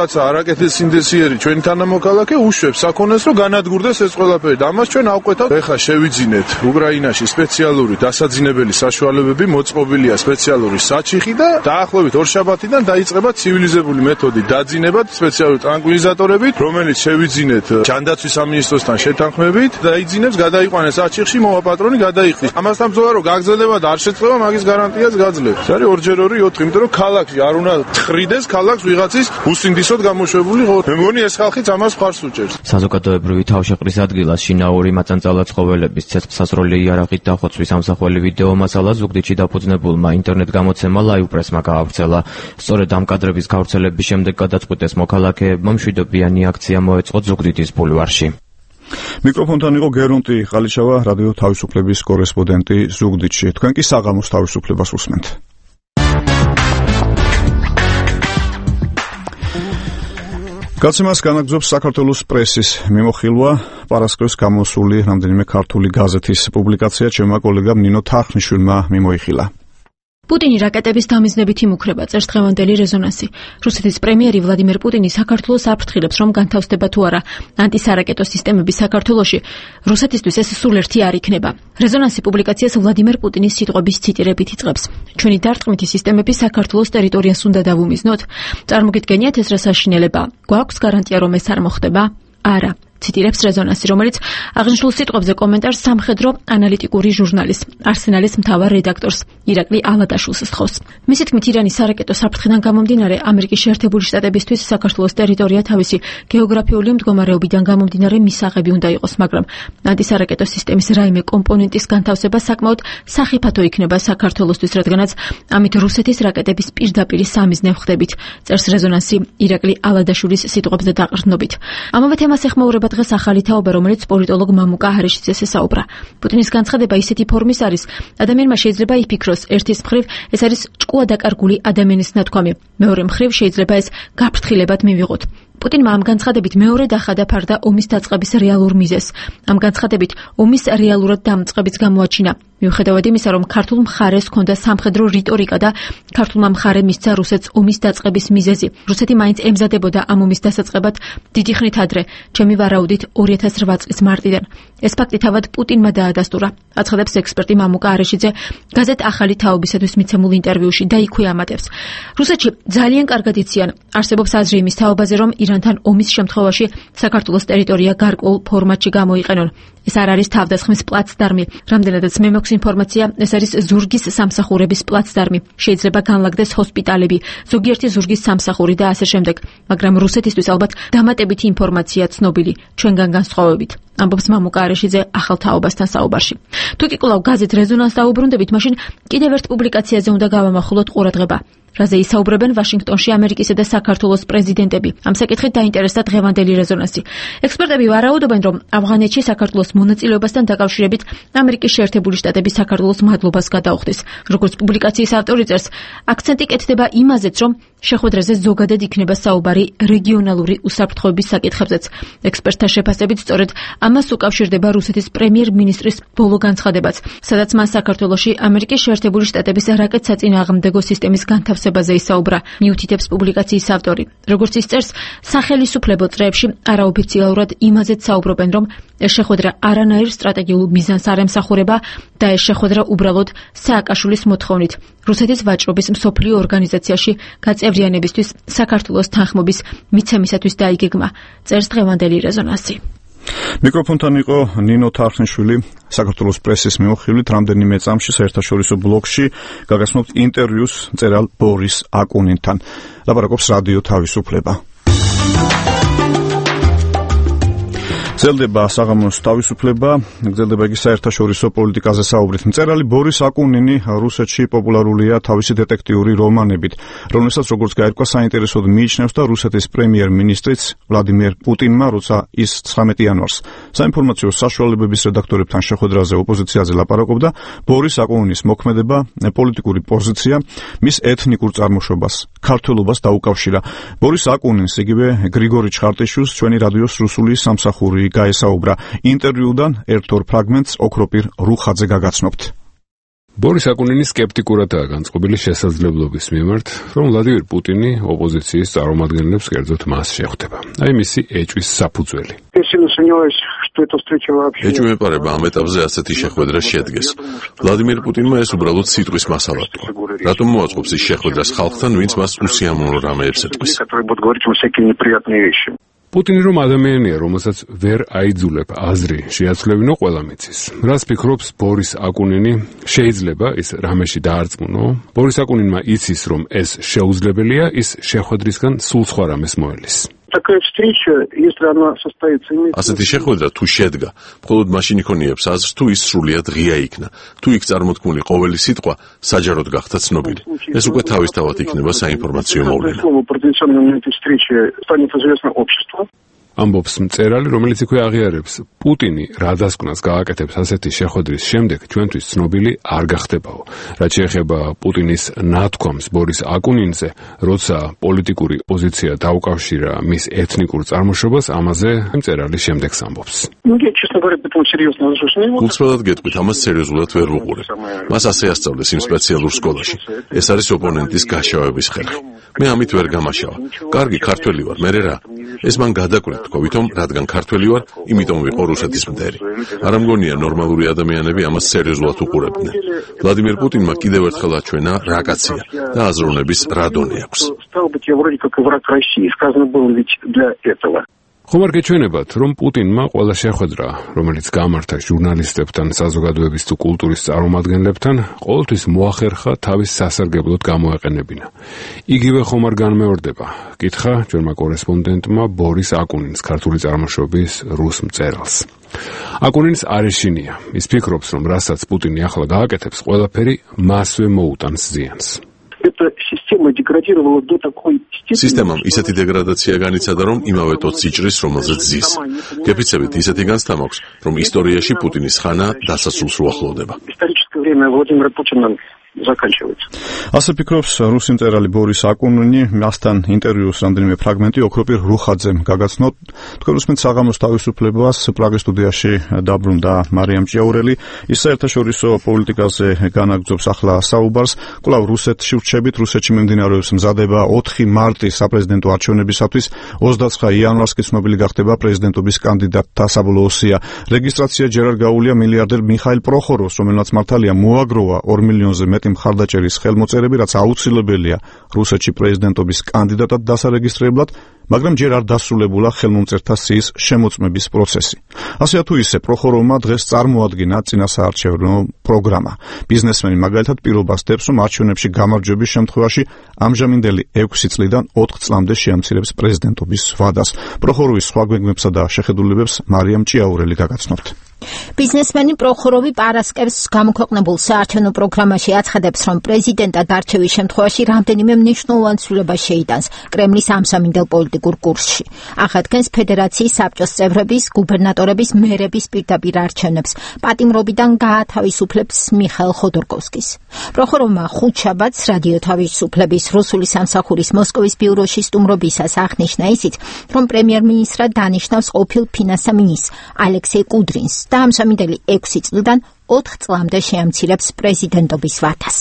ვიღაცა არაკეთილ სინდესიერი ჩვენი თანამოქალაქე უშვებს საქონელს, რომ განადგურდეს ეს ყველაფერი და ამას ჩვენ ავყვეთავთ. ეხლა შევიძინეთ უკრაინაში სპეციალური დასაძინებელი საშუალებები, მოწყობილია სპეციალური საჩიხი და დაახლოებით ორშაბათიდან დაიწყება ცივილიზებული მეთოდით დაძინება სპეციალური ტრანკვილიზატორებით, რომელიც შევიძინეთ ჯანდაცვის სამინისტროსთან შეთანხმებით და იძინებს გადაიყვანეს საჩიხში, მოვა პატრონი გადაიხდის. ამასთან ბრძოლა რომ გაგრძელდება და არ შეწყდება, მაგის გარანტიას გაძლევს. არის ორჯერ ორი ოთხი, იმიტომ რომ ქალაქში არ უნდა თხრიდეს ქალაქს ვიღაცის უსინდისოდ გამოშვებული ღორი. მე მგონი ეს ხალხიც ამას მხარს უჭერს. საზოგადოებრივი თავშეყრის ადგილას შინაური მაწანწალად ცხოველების ცეცხლსასროლი იარაღით დახოცვის ამსახველი ვიდეო მასალა ზუგდიდში დაფუძნებულმა ინტერნეტ გამოცემა Live Press-მა გაავრცელა. სწორედ ამ კადრების გავრცელების შემდეგ გადაწყვიტეს მოქალაქეებმა მშვიდობიანი აქცია მოეწყო ზუგდიდის ბულვარში. მიკროფონთან იყო გერუნტი ყალიჩავა, რადიო თავისუფლების კორესპონდენტი ზუგდიდში. თქვენ კი საღამოს თავისუფლებას უსმენთ. გაცემას განაგრძობს საქართველოს პრესის მიმოხილვა. პარასკევს გამოსული რამდენიმე ქართული გაზეთის პუბლიკაცია ჩემმა კოლეგამ ნინო თარხნიშვილმა მიმოიხილა. პუტინი რაკეტების დამიზნებით იმუქრება, წერს დღევანდელი რეზონანსი. რუსეთის პრემიერი ვლადიმერ პუტინი საქართველოს აფრთხილებს, რომ განთავსდება თუ არა ანტისარაკეტო სისტემები საქართველოში. რუსეთისთვის ეს სულ ერთი არ იქნება. რეზონანსი პუბლიკაციას ვლადიმერ პუტინის სიტყვების ციტირებით იწყებს. ჩვენი დარტყმითი სისტემები საქართველოს ტერიტორიას უნდა დავუმიზნოთ. წარმოგიდგენიათ ეს რა საშინელებაა? გვაქვს გარანტია, რომ ეს არ მოხდება? არა. ციტირებს რეზონანსი, რომელიც აღნიშნულ სიტყვებზე კომენტარს სამხედრო ანალიტიკური ჟურნალის არსენალის მთავარ რედაქტორს ირაკლი ალადაშვილს სთხოვს. მისი თქმით, ირანის სარაკეტო საფრთხიდან გამომდინარე, ამერიკის შეერთებული შტატებისთვის საქართველოს ტერიტორია თავისი გეოგრაფიული მდგომარეობიდან გამომდინარე მისაღები უნდა იყოს, მაგრამ ანტისარაკეტო სისტემის რაიმე კომპონენტის განთავსება საკმაოდ სახიფათო იქნება საქართველოსთვის, რადგანაც ამით რუსეთის რაკეტების პირდაპირი სამიზნე ვხდებით, წერს რეზონანსი ირაკლი ალადაშვილის სიტყვებზე დაყრდნობით. ამავე თემას ეხმაურება დღეს ახალი თაობა, რომელიც პოლიტოლოგ მამუკა ჰარეშიძეს ესაუბრა. პუტინის განცხადება ისეთი ფორმის არის, ადამიანმა შეიძლება იფიქროს, ერთის მხრივ ეს არის ჭკუა დაკარგული ადამიანის ნათქვამი, მეორე მხრივ შეიძლება ეს გაფრთხილებად მივიღოთ. პუტინმა ამ განცხადებით მეორე დახადაფარდა ომის დაწყების რეალურ მიზეზს. ამ განცხადებით ომის რეალურად დამწყებიც გამოაჩინა. მიუხედავად იმისა, რომ ქართულ მხარეს ჰქონდა სამხედრო რიტორიკა და ქართულმა მხარემ მისცა რუსეთს ომის დაწყების მიზეზი. რუსეთი მაინც ემზადებოდა ამ ომის დასაწყებად დიდი ხნით ადრე, ჩემი ვარაუდით ორი ათას რვა წლის მარტიდან. ეს ფაქტი თავად პუტინმა დაადასტურა. აცხადებს ექსპერტი მამუკა არეშიძე გაზეთ ახალი თაობისათვის მიცემულ ინტერვიუში და იქვე ამატებს. რუსეთში ძალიან კარგად იციან, არსებობს აზრი იმის თაობაზე, რომ ირანთან ომის შემთხვევაში საქართველოს ტერიტორია გარკვეულ ფორმატში გამოიყენონ. ეს არ არის თავდასხმის პლაცდარმი, რამდენადაც მე მაქვს ინფორმაცია, ეს არის ზურგის სამსახურების პლაცდარმი. შეიძლება განლაგდეს ჰოსპიტალები, ზოგიერთი ზურგის სამსახური და ასე შემდეგ, მაგრამ რუსეთისთვის ალბათ დამატებითი ინფორმაცია ცნობილი, ჩვენგან განსხვავებით. ამბობს მამუკა არეშიძე ახალ თაობასთან საუბარში. თუ კი კვლავ გაზეთ რეზონანს დაუბრუნდებით, მაშინ კიდევ ერთ პუბლიკაციაზე უნდა გავამახვილოთ ყურადღება. რაზე ისაუბრებენ ვაშინგტონში ამერიკისა და საქართველოს პრეზიდენტები. ამ საკითხით დაინტერესდა დღევანდელი რეზონანსი. ექსპერტები ვარაუდობენ, რომ ავღანეთში საქართველოს მონაწილეობასთან დაკავშირებით ამერიკის შეერთებული შტატები საქართველოს მადლობას გადაუხდის. როგორც პუბლიკაციის ავტორი წერს, აქცენტი კეთდება იმაზეც, რომ შეხვედრაზე ზოგადად იქნება საუბარი რეგიონალური უსაფრთხოების საკითხებზეც. ექსპერტთა შეფასებით, სწორედ ამას უკავშირდება რუსეთის პრემიერ-მინისტრის ბოლო განცხადებაც, სადაც მან საქართველოში ამერიკის შეერთებული შტატების რაკეტსაწინააღმდეგო სისტემის განთავსებაზე ისაუბრა, მიუთითებს პუბლიკაციის ავტორი. როგორც ის წერს, სახელისუფლებო წრეებში არაოფიციალურად იმაზეც საუბრობენ, რომ ეს შეხვედრა არანაირ სტრატეგიულ მიზანს არ ემსახურება და ეს შეხვედრა უბრალოდ სააკაშვილის მოთხოვნით რუსეთის ვაჭრობის მსოფლიო ორგანიზაციაში გაწევრიანებისთვის საქართველოს თანხმობის მიცემისათვის დაიგეგმა, წერს დღევანდელი რეზონანსი. მიკროფონთან იყო ნინო თარხნიშვილი, საქართველოს პრესის მიმოხილვით რამდენიმე წამში საერთაშორისო ბლოგში გაგაცნობთ ინტერვიუს მწერალ ბორის აკუნინთან. ლაპარაკობს რადიო თავისუფლება. გრძელდება საღამოს თავისუფლება, გრძელდება იგი საერთაშორისო პოლიტიკაზე საუბრით. მწერალი ბორის აკუნინი რუსეთში პოპულარულია თავისი დეტექტიური რომანებით, რომელსაც როგორც გაირკვა საინტერესოდ მიიჩნევს და რუსეთის პრემიერ-მინისტრიც ვლადიმერ პუტინმა, როცა ის ცხრამეტი იანვარს საინფორმაციო საშუალებების რედაქტორებთან შეხვედრაზე ოპოზიციაზე ლაპარაკობდა, ბორის აკუნინის მოქმედება, პოლიტიკური პოზიცია მის ეთნიკურ წარმოშობას, ქართველობას დაუკავშირა. ბორის აკუნინს იგივე გრიგორი ჩხარტიშვილს ჩვენი რადიოს რუსული სამსახური გაესაუბრა. ინტერვიუდან ერთ-ორ ფრაგმენტს ოქროპირ რუხაძე გაგაცნობთ. ბორის აკუნინი სკეპტიკურადაა განწყობილი შესაძლებლობის მიმართ, რომ ვლადიმერ პუტინი ოპოზიციის წარმომადგენლებს კერძოდ მას შეხვდება. აი მისი ეჭვის საფუძველი. ეჭვმეპარება ამ ეტაპზე ასეთი შეხვედრა შედგეს. ვლადიმერ პუტინმა ეს უბრალოდ სიტყვის მასალა თქვა. რატომ მოაწყობს ის შეხვედრას ხალხთან, ვინც მას უსიამოვნო რამეებს ეტყვის? პუტინი რომ ადამიანია, რომელსაც ვერ აიძულებ აზრი შეაცვლებინო, ყველა მიცის. რას ფიქრობს ბორის აკუნინი? შეიძლება ის რამეში დაარწმუნო? ბორის აკუნინმა იცის, რომ ეს შეუძლებელია, ის შეხვედრისგან სულ სხვა რამეს მოელის. ასეთი შეხვედრა თუ შედგა, მხოლოდ მაშინ იქონიებს აზრს, თუ ის სრულიად ღია იქნა, თუ იქ წარმოთქმული ყოველი სიტყვა საჯაროდ გახდა ცნობილი. ეს უკვე თავისთავად იქნება საინფორმაციო მოვლენა. ამბობს მწერალი, რომელიც იქვე აღიარებს, პუტინი რა დასკვნას გააკეთებს ასეთი შეხვედრის შემდეგ, ჩვენთვის ცნობილი არ გახდებაო. რაც შეეხება პუტინის ნათქვამს ბორის აკუნინზე, როცა პოლიტიკური პოზიცია დაუკავშირა მის ეთნიკურ წარმოშობას, ამაზე მწერალი შემდეგს ამბობს. გულწრფელად გეტყვით, ამას სერიოზულად ვერ ვუყურებ. მას ასე ასწავლეს იმ სპეციალურ სკოლაში. ეს არის ოპონენტის გაშავების ხერხი. მე ამით ვერ გამაშავა. კარგი ქართველი ვარ, მე რა. ეს მან გადაკვირდა თქოვითომ, რადგან ქართველი ვარ, იმიტომ ვიყო რუსეთის მტერი. არ ამგონია ნორმალური ადამიანები ამას სერიოზულად უყურებდნენ. ვლადიმერ პუტინმა კიდევ ერთხელ აჩვენა რა კაცია და აზროვნების რა დონე აქვს. ხომ არ გეჩვენებათ, რომ პუტინმა ყველა შეხვედრა, რომელიც გამართა ჟურნალისტებთან, საზოგადოების თუ კულტურის წარმომადგენლებთან, ყოველთვის მოახერხა თავის სასარგებლოდ გამოეყენებინა. იგივე ხომ არ განმეორდება? კითხა ჩვენმა კორესპონდენტმა ბორის აკუნინს, ქართული წარმოშობის რუს მწერალს. აკუნინს არ ეშინია. ის ფიქრობს, რომ რასაც პუტინი ახლა გააკეთებს, ყველაფერი მასვე მოუტანს ზიანს. სისტემამ ისეთი დეგრადაცია განიცადა, რომ იმავე ტოტს იჭრის, რომელზეც ზის. გეფიცებით ისეთი განცდა მაქვს, რომ ისტორიაში პუტინის ხანა დასასრულს უახლოვდება. ასე ფიქრობს რუსი მწერალი ბორის აკუნინი, მასთან ინტერვიუს რამდენიმე ფრაგმენტი ოქროპირ რუხაძემ გაგაცნოთ. თქვენ უსმენთ საღამოს თავისუფლებას, პრაღის სტუდიაში დაბრუნდა მარიამ ჭიაურელი. ის საერთაშორისო პოლიტიკაზე განაგრძობს ახლა საუბარს. კვლავ რუსეთში ვრჩებით, რუსეთში მიმდინარეობს მზადება ოთხი მარტის საპრეზიდენტო არჩევნებისათვის, ოცდაცხრა იანვარს კი ცნობილი გახდება პრეზიდენტობის კანდიდატთა საბოლოო სია. რეგისტრაცია ჯერ არ გაუვლია მილიარდერ მიხაილ პროხოროვს, რომელმაც მართალია მოაგროვა ორ მილიონზე მეტი მხარდაჭერის ხელმოწერები, რაც აუცილებელია რუსეთში პრეზიდენტობის კანდიდატად დასარეგისტრებლად, მაგრამ ჯერ არ დასრულებულა ხელმომწერთა სიის შემოწმების პროცესი. ასეა თუ ისე, პროხოროვმა დღეს წარმოადგინა წინასაარჩევნო პროგრამა. ბიზნესმენი მაგალითად პირობას დებს, რომ არჩევნებში გამარჯვების შემთხვევაში ამჟამინდელი ექვსი წლიდან ოთხ წლამდე შეამცირებს პრეზიდენტობის ვადას. პროხოროვის სხვა გვეგმებსა და შეხედულებებს მარიამ ჭიაურელი გაგაცნობთ. ბიზნესმენი პროხოროვი პარასკევს გამოქვეყნებულ საარჩევნო პროგრამაში აცხადებს, რომ პრეზიდენტად არჩევის შემთხვევაში რამდენიმე მნიშვნელოვან ცვლილებას შეიტანს კრემლის ამსამინდელ პოლიტიკურ კურსში. აღადგენს ფედერაციის საბჭოს წევრების, გუბერნატორების, მერების პირდაპირ არჩევნებს. პატიმრობიდან გაათავისუფლებს მიხაილ ხოდორკოვსკის. პროხოროვმა ხუთშაბათს რადიო თავისუფლების რუსული სამსახურის მოსკოვის ბიუროში სტუმრობისას აღნიშნა ისიც, რომ პრემიერ-მინისტრად დანიშნავს ყოფილ ფინანსთა მინისტრს ალექსეი კუდრინს. და ამჟამინდელი ექვსი წლიდან ოთხ წლამდე შეამცირებს პრეზიდენტობის ვადას.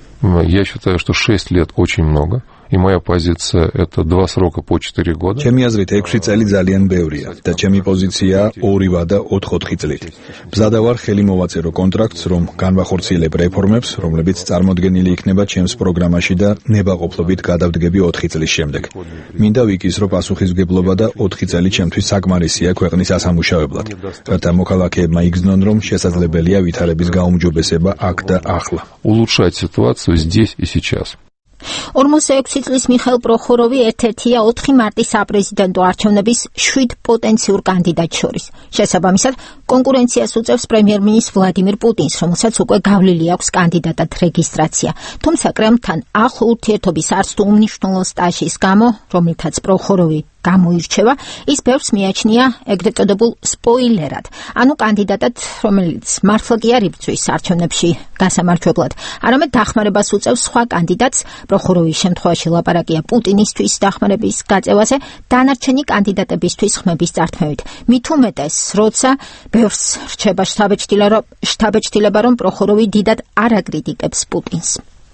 Я считаю, что шесть лет очень много. И моя позиция это два срока по четыре года. ჩემი აზრით ექვსი წელი ძალიან ბევრია და ჩემი პოზიცია ორი ვადა ოთხ-ოთხი წლით. მზადა ვარ ხელი მოვაწერო კონტრაქტს, რომ განვახორციელებ რეფორმებს, რომლებიც წარმოდგენილი იქნება ჩემს პროგრამაში და ნებაყოფლობით გადავდგები ოთხი წლის შემდეგ. მინდა ვიკისრო პასუხისმგებლობა და ოთხი წელი ჩემთვის საკმარისია ქვეყნის ასამუშავებლად, რათა მოქალაქეებმა იგრძნონ, რომ შესაძლებელია ვითარების გაუმჯობესება აქ და ახლა. Улучшать ситуацию здесь и сейчас. ორმოცდაექვსი წლის მიხაილ პროხოროვი ერთ-ერთია ოთხი მარტის საპრეზიდენტო არჩევნების შვიდ პოტენციურ კანდიდატს შორის. შესაბამისად, კონკურენციას უწევს პრემიერ-მინისტრ ვლადიმირ პუტინს, რომელსაც უკვე გავლილი აქვს კანდიდატად რეგისტრაცია. თუმცა კრემლთან ახლო ურთიერთობის არც თუ უმნიშვნელო სტაჟის გამო, რომლითაც პროხოროვი გამოირჩევა, ის ბევრს მიაჩნია ეგრეთ წოდებულ სპოილერად, ანუ კანდიდატად, რომელიც მართლა კი არ იბრძვის არჩევნებში გასამარჯვებლად, არამედ დახმარებას უწევს სხვა კანდიდატს. პროხოროვის შემთხვევაში ლაპარაკია პუტინისთვის დახმარების გაწევაზე, დანარჩენი კანდიდატებისთვის ხმების წართმევით. მით უმეტეს, როცა ბევრს რჩება შთაბეჭდილება, რომ პროხოროვი დიდად არ აკრიტიკებს პუტინს.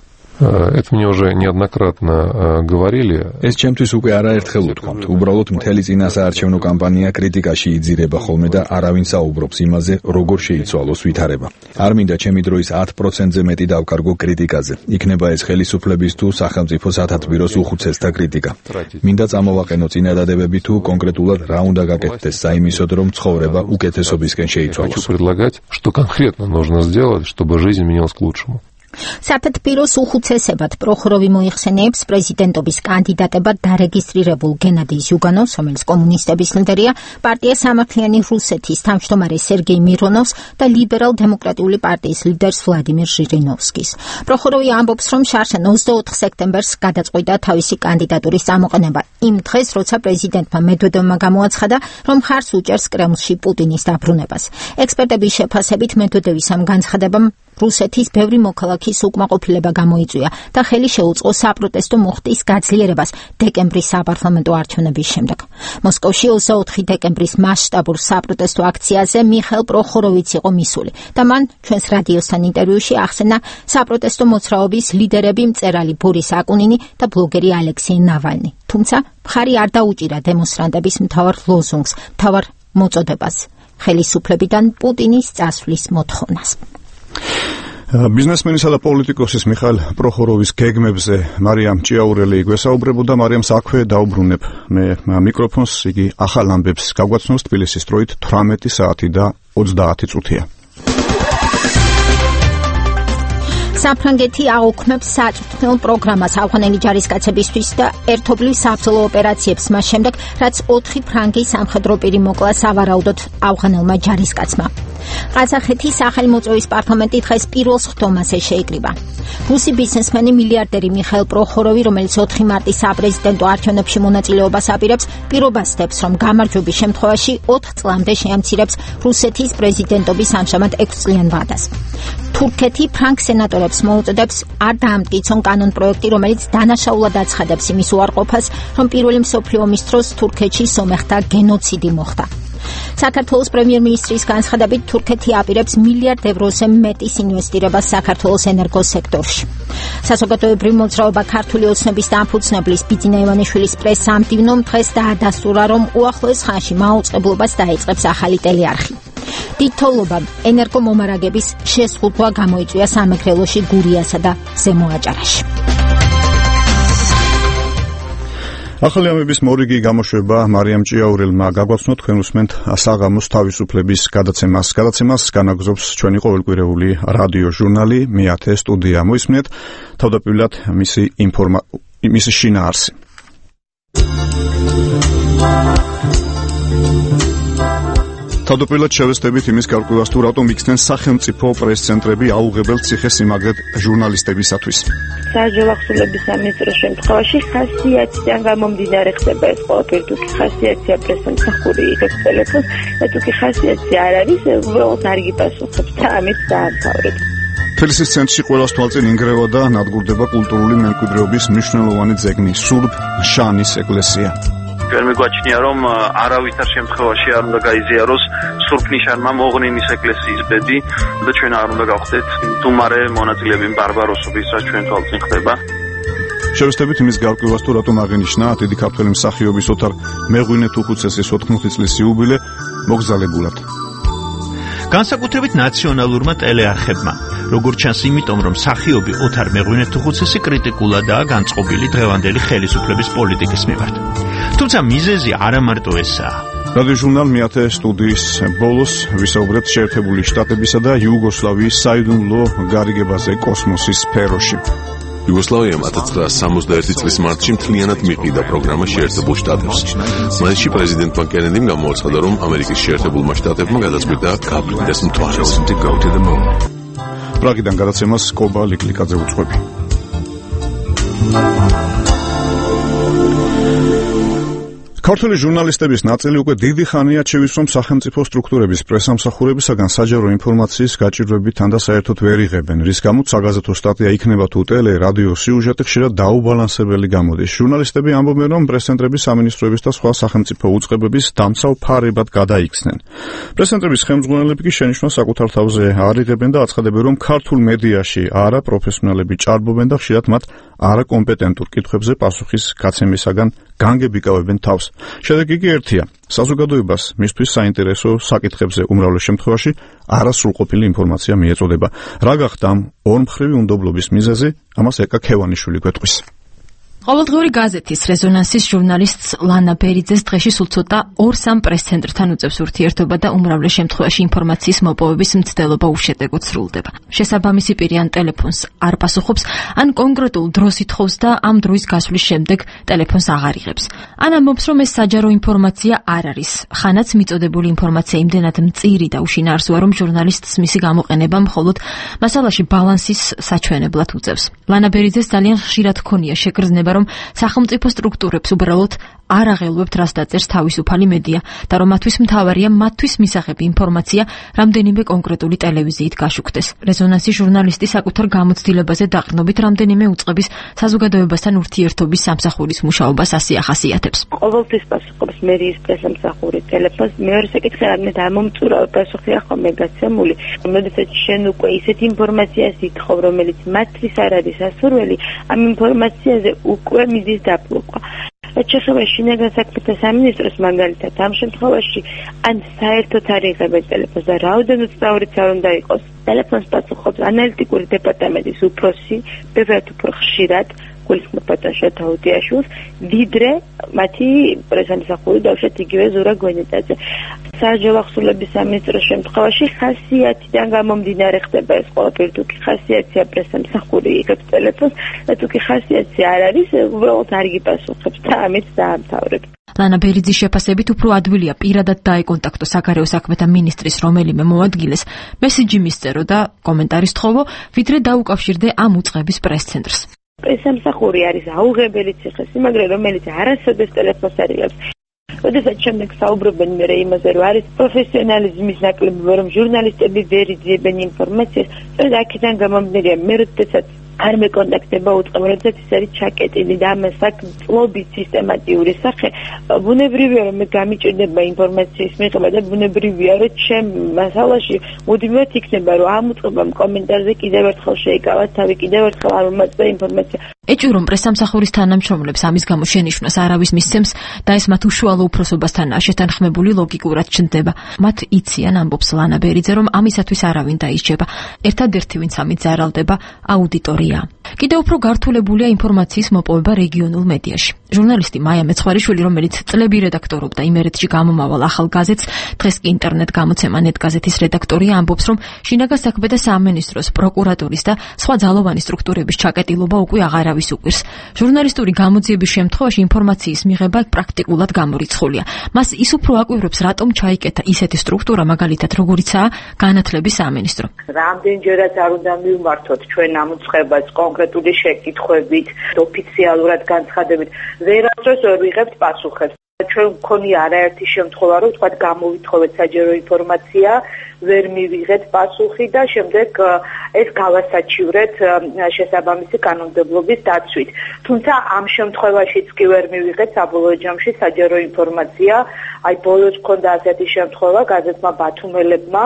Это мне уже неоднократно говорили. ეს ჩემთვის უკვე არაერთხელ უთქვამთ. უბრალოდ მთელი წინასაარჩევნო კამპანია კრიტიკაში იძირება ხოლმე და არავინ საუბრობს იმაზე, როგორ შეიცვალოს ვითარება. არ მინდა ჩემი დროის ათ პროცენტზე მეტი დავკარგო კრიტიკაზე. იქნება ეს ხელისუფლების თუ სახელმწიფო სათათბიროს უხუცესთა კრიტიკა. მინდა წამოვაყენო წინადადებები თუ კონკრეტულად რა უნდა გაკეთდეს საიმისოდ, რომ ცხოვრება უკეთესობისკენ შეიცვალოს. Хочу предлагать, что конкретно нужно сделать, чтобы жизнь менялась к лучшему. სათათბიროს უხუცესებად პროხოროვი მოიხსენიებს პრეზიდენტობის კანდიდატებად დარეგისტრირებულ გენადი ზიუგანოვს, რომელიც კომუნისტების ლიდერია, პარტია სამართლიანი რუსეთის თავმჯდომარე სერგეი მირონოვს და ლიბერალ-დემოკრატიული პარტიის ლიდერს ვლადიმირ ჟირინოვსკის. პროხოროვი ამბობს, რომ შარშან ოცდაოთხ სექტემბერს გადაწყვიტა თავისი კანდიდატურის წამოყენება იმ დღეს, როცა პრეზიდენტმა მედვედევმა გამოაცხადა, რომ მხარს უჭერს კრემლში პუტინის დაბრუნებას. ექსპერტების შეფასებით მედვედევის ამ განცხადებამ რუსეთის ბევრი მოქალაქის უკმაყოფილება გამოიწვია და ხელი შეუწყო საპროტესტო მუხტის გაძლიერებას დეკემბრის საპარლამენტო არჩევნების შემდეგ. მოსკოვში ოცდაოთხი დეკემბრის მასშტაბურ საპროტესტო აქციაზე მიხეილ პროხოროვიც იყო მისული და მან ჩვენს რადიოსთან ინტერვიუში ახსენა საპროტესტო მოძრაობის ლიდერები მწერალი ბორის აკუნინი და ბლოგერი ალექსეი ნავალნი. თუმცა მხარი არ დაუჭირა დემონსტრანტების მთავარ ლოზუნგს, მთავარ მოწოდებას, ხელისუფლებიდან პუტინის წასვლის მოთხოვნას. ბიზნესმენისა და პოლიტიკოსის მიხაილ პროხოროვის გეგმებზე მარიამ ჭიაურელი გვესაუბრებოდა. მარიამს აქვე დაუბრუნებ მე მიკროფონს, იგი ახალ ამბებს გაგვაცნობს თბილისის დროით თვრამეტი საათი და ოცდაათი წუთია. საფრანგეთი აუქმებს საწვრთნელ პროგრამას ავღანელი ჯარისკაცებისთვის და ერთობლივ საბრძოლო ოპერაციებს მას შემდეგ, რაც ოთხი ფრანგი სამხედრო პირი მოკლა სავარაუდოდ ავღანელმა ჯარისკაცმა. ყაზახეთის სახელმწიფოს პარლამენტი დღეს პირველ სხდომაზე შეიკრიბა. რუსი ბიზნესმენი მილიარდერი მიხაილ პროხოროვი, რომელიც ოთხი მარტის საპრეზიდენტო არჩევნებში მონაწილეობას აპირებს, პირობას დებს, რომ გამარჯვების შემთხვევაში ოთხ წლამდე შეამცირებს რუსეთის პრეზიდენტობის ამჟამად ექვს წლიან ვადას. თურქეთი ფრანგ სენატორებს მოუწოდებს არ დაამტკიცონ კანონპროექტი, რომელიც დანაშაულად აცხადებს იმის უარყოფას, რომ პირველი მსოფლიო ომის დროს თურქეთში სომეხთა გენოციდი მოხდა. საქართველოს პრემიერ-მინისტრის განცხადებით თურქეთი აპირებს მილიარდ ევროზე მეტის ინვესტირებას საქართველოს ენერგოსექტორში. საზოგადოებრივ მოძრაობა ქართული ოცნების დამფუძნებლის ბიძინა ივანიშვილის პრესამდივნომ დღეს დაადასტურა, რომ უახლოეს ხანში მაუწყებლობას დაიწყებს ახალი ტელეარხი. დიდთოვლობამ ენერგომომარაგების შეზღუდვა გამოიწვია სამეგრელოში, გურიასა და ზემო აჭარაში. ახალი ამბების მორიგი გამოშვება მარიამ ჭიაურელმა გაგვაცნო. თქვენ უსმენთ საღამოს თავისუფლების გადაცემას. გადაცემას განაგზობს ჩვენი ყოველკვირეული რადიო ჟურნალი მეათე სტუდია. მოისმენთ თავდაპირველად მისი ინფორმა მისი შინაარსი. თავდაპირველად შევეცდებით იმის გარკვევას, თუ რატომ იქცნენ სახელმწიფო პრეს-ცენტრები აუღებელ ციხესიმაგრედ ჟურნალისტებისათვის. საჯარო ახსულების სამინისტროს შემთხვევაში ხასიათიდან გამომდინარე ხდება ეს ყველაფერი. თუ კი ხასიათია პრესამსახური იღებს ტელეფონს და თუ კი ხასიათი არ არის, უბრალოდ არ გიპასუხებს და ამით დაამთავრებს. თბილისის ცენტრში ყველას თვალწინ ინგრევა და ნადგურდება კულტურული მემკვიდრეობის მნიშვნელოვანი ძეგლი სურბ შანის ეკლესია. ჩვენ მიგვაჩნია, რომ არავითარ შემთხვევაში არ უნდა გაიზიაროს სურფ-ნიშანმა მოღნინის ეკლესიის ბედი და ჩვენ არ უნდა გავხდეთ თუმარე მონაწილეები ბარბაროსობის, რაც ჩვენ თვალწინ ხდება. შევეცდებით იმის გარკვევას, თუ რატომ აღინიშნა დიდი ქართველი მსახიობის ოთარ მეღვინე თუხუცესის ოთხმოცდაოთხი წლის იუბილე მოგზალებულად. განსაკუთრებით ნაციონალურმა ტელეარხებმა. როგორც ჩანს, იმიტომ რომ მსახიობი ოთარ მეღვინე თუხუცესი კრიტიკულადაა განწყობილი დღევანდელი ხელისუფლების პოლიტიკის მიმართ. თუმცა მიზეზი არა მარტო ესაა. რადიო ჟურნალ მეათე სტუდიის ბოლოს ვისაუბრებთ შეერთებული შტატებისა და იუგოსლავიის საიდუმლო გარიგებაზე კოსმოსის სფეროში. იუგოსლავიამ ათას ცხრაასი სამოცდაერთი წლის მარტში მთლიანად მიყიდა პროგრამა შეერთებულ შტატებს. მაისში პრეზიდენტმა კენედიმ გამოაცხადა, რომ ამერიკის შეერთებულმა შტატებმა გადაწყვიტა გაბრუნდეს მთვარეს. პრაგიდან გადაცემას კობა ლიკლიკაძე უძღვები. ქართული ჟურნალისტების ნაწილი უკვე დიდი ხანია ჩივის, რომ სახელმწიფო სტრუქტურების პრესამსახურებისაგან საჯარო ინფორმაციის გაჭირვებით თან და საერთოდ ვერ იღებენ, რის გამოც საგაზეთო სტატია იქნება თუ ტელე, რადიო სიუჟეტი ხშირად დაუბალანსებელი გამოდის. ჟურნალისტები ამბობენ, რომ პრესცენტრების, სამინისტროების და სხვა სახელმწიფო უწყებების დამცავ ფარებად გადაიქცნენ. პრესცენტრების ხელმძღვანელები კი შენიშვნას საკუთარ თავზე არ იღებენ და აცხადებენ, რომ ქართულ მედიაში არა პროფესიონალები ჭარბობენ და ხშირად მათ არაკომპეტენტურ კითხვებზე პასუხის გაცემისაგან განგებიკავებენ თავს. შედეგი კი ერთია. საზოგადოებას მისთვის საინტერესო საკითხებზე უმრავლეს შემთხვევაში არასრულყოფილი ინფორმაცია მიეწოდება. რა გახდა ამ ორმხრივი უნდობლობის მიზეზი? ამას ეკა ქევანიშვილი გვეტყვის. ყოველდღიური გაზეთის რეზონანსის ჟურნალისტს ლანა ბერიძეს დღეში სულ ცოტა ორ-სამ პრესცენტრთან უწევს ურთიერთობა და უმრავლეს შემთხვევაში ინფორმაციის მოპოვების მცდელობა უშედეგოდ სრულდება. შესაბამისი პირი ან ტელეფონს არ პასუხობს, ან კონკრეტულ დროს ითხოვს და ამ დროის გასვლის შემდეგ ტელეფონს აღარ იღებს. ან ამბობს, რომ ეს საჯარო ინფორმაცია არ არის. ხანაც მიწოდებული ინფორმაცია იმდენად მწირი და უშინაარსოა, რომ ჟურნალისტს მისი გამოყენება მხოლოდ მასალაში ბალანსის საჩვენებლად უწევს. ლანა ბერიძეს ძალიან ხშირად ჰქონია შეგრძნება, რომ სახელმწიფო სტრუქტურებს უბრალოდ არ აღელვებთ, რას დაწერს თავისუფალი მედია და რომ მათთვის მთავარია მათთვის მისაღები ინფორმაცია რამდენიმე კონკრეტული ტელევიზიით გაშუქდეს. რეზონანსის ჟურნალისტი საკუთარ გამოცდილებაზე დაყრდნობით რამდენიმე უწყების საზოგადოებასთან ურთიერთობის სამსახურის მუშაობას ასე ახასიათებს. ყოველთვის პასუხობს მერიის პრესამსახური ტელეფონს. მეორე საკითხი რამდენად ამომწურავი პასუხია ხოლმე გაცემული. როდესაც შენ უკვე ისეთ ინფორმაციას ითხოვ, რომელიც მათთვის არ არის სასურველი, ამ ინფორმაციაზე უკვე მიდის დაბლოკვა. შეეხება შინაგან საქმეთა სამინისტროს მაგალითად, ამ შემთხვევაში ან საერთოდ არ იღებენ ტელეფონს და რაოდენობით სწორიც არ უნდა იყოს. ტელეფონს პასუხობს ანალიტიკური დეპარტამენტის უფროსი, ბევრად უფრო ხშირად გულისხმობ ბატონშა დაუდიაშვილს, ვიდრე მათი პრესამსახური დავშეთ იგივე ზურა გვენეტაძე. საჯარო ახსოვლების სამინისტროს შემთხვევაში ხასიათიდან გამომდინარე ხდება ეს ყველაფერი, თუ კი ხასიათია პრესამსახური იღებს ტელეფონს და თუ კი ხასიათი არ არის, უბრალოდ არ იგიპასუხებს და ამით დაამთავრებს. ლანა ბერიძის შეფასებით უფრო ადვილია პირადად დაეკონტაქტო საგარეო საქმეთა მინისტრის რომელიმე მოადგილეს, მესიჯი მისწერო და კომენტარი სთხოვო, ვიდრე დაუკავშირდე ამ უწყების პრესცენტრს. პრესამსახური არის აუღებელი ციხესიმაგრე, რომელიც არასოდეს ტელეფონს არ იღებს. როდესაც შემდეგ საუბრობენ მე იმაზე, რომ არის პროფესიონალიზმის ნაკლებობა, რომ ჟურნალისტები ვერ იძიებენ ინფორმაციას, სწორედ აქედან გამომდინარე, მე როდესაც არ მეკონტაქტება უწყება, როდესაც ის არის ჩაკეტილი და ამას აქვს წლობით სისტემატიური სახე, ბუნებრივია, რომ მე გამიჭირდება ინფორმაციის მიღება და ბუნებრივია, რომ ჩემ მასალაში მუდმივად იქნება, რომ ამ უწყებამ კომენტარზე კიდევ ერთხელ შეიკავათ თავი, კიდევ ერთხელ არ მომაწვა ინფორმაცია. ეჭვი, რომ პრესამსახურის თანამშრომლებს ამის გამო შენიშვნას არავის მისცემს და ეს მათ უშუალო უფროსობასთანაა შეთანხმებული, ლოგიკურად ჩნდება. მათ იციან, ამბობს ლანა ბერიძე, რომ ამისათვის არავინ დაისჯება. ერთადერთი, ვინც ამით ზარალდება, აუდიტორია. კიდევ უფრო გართულებულია ინფორმაციის მოპოვება რეგიონულ მედიაში. ჟურნალისტი მაია მეცხვარიშვილი, რომელიც წლები რედაქტორობდა იმერეთში გამომავალ ახალ გაზეთს, დღეს კი ინტერნეტ გამოცემა ნეტგაზეთის რედაქტორია, ამბობს, რომ შინაგან საქმეთა სამინისტროს, პროკურატურის და სხვა ძალოვანი სტრუქტურების ჩაკეტილობა უკვე აღარავის უყვირს. ჟურნალისტური გამოძიების შემთხვევაში ინფორმაციის მიღება პრაქტიკულად გამორიცხულია. მას ის უფრო აკვირვებს, რატომ ჩაიკეთა ისეთი სტრუქტურა, მაგალითად, როგორიცაა განათლების სამინისტრო. რამდენჯერაც არ უნდა მივმართოთ ჩვენ ამ უწყებას კონკრეტული შეკითხვებით, ოფიციალურად განცხადებით, ვერასდროს ვერ ვიღებთ პასუხებს. ჩვენ მქონია არაერთი შემთხვევა, რომ თქვა გამოვითხოვეთ საჯარო ინფორმაცია, ვერ მივიღეთ პასუხი და შემდეგ ეს გავასაჩივრეთ შესაბამისი კანონმდებლობის დაცვით. თუმცა ამ შემთხვევაშიც კი ვერ მივიღეთ საბოლოო ჯამში საჯარო ინფორმაცია. აი ბოლოს მქონდა ასეთი შემთხვევა, გაზეთმა ბათუმელებმა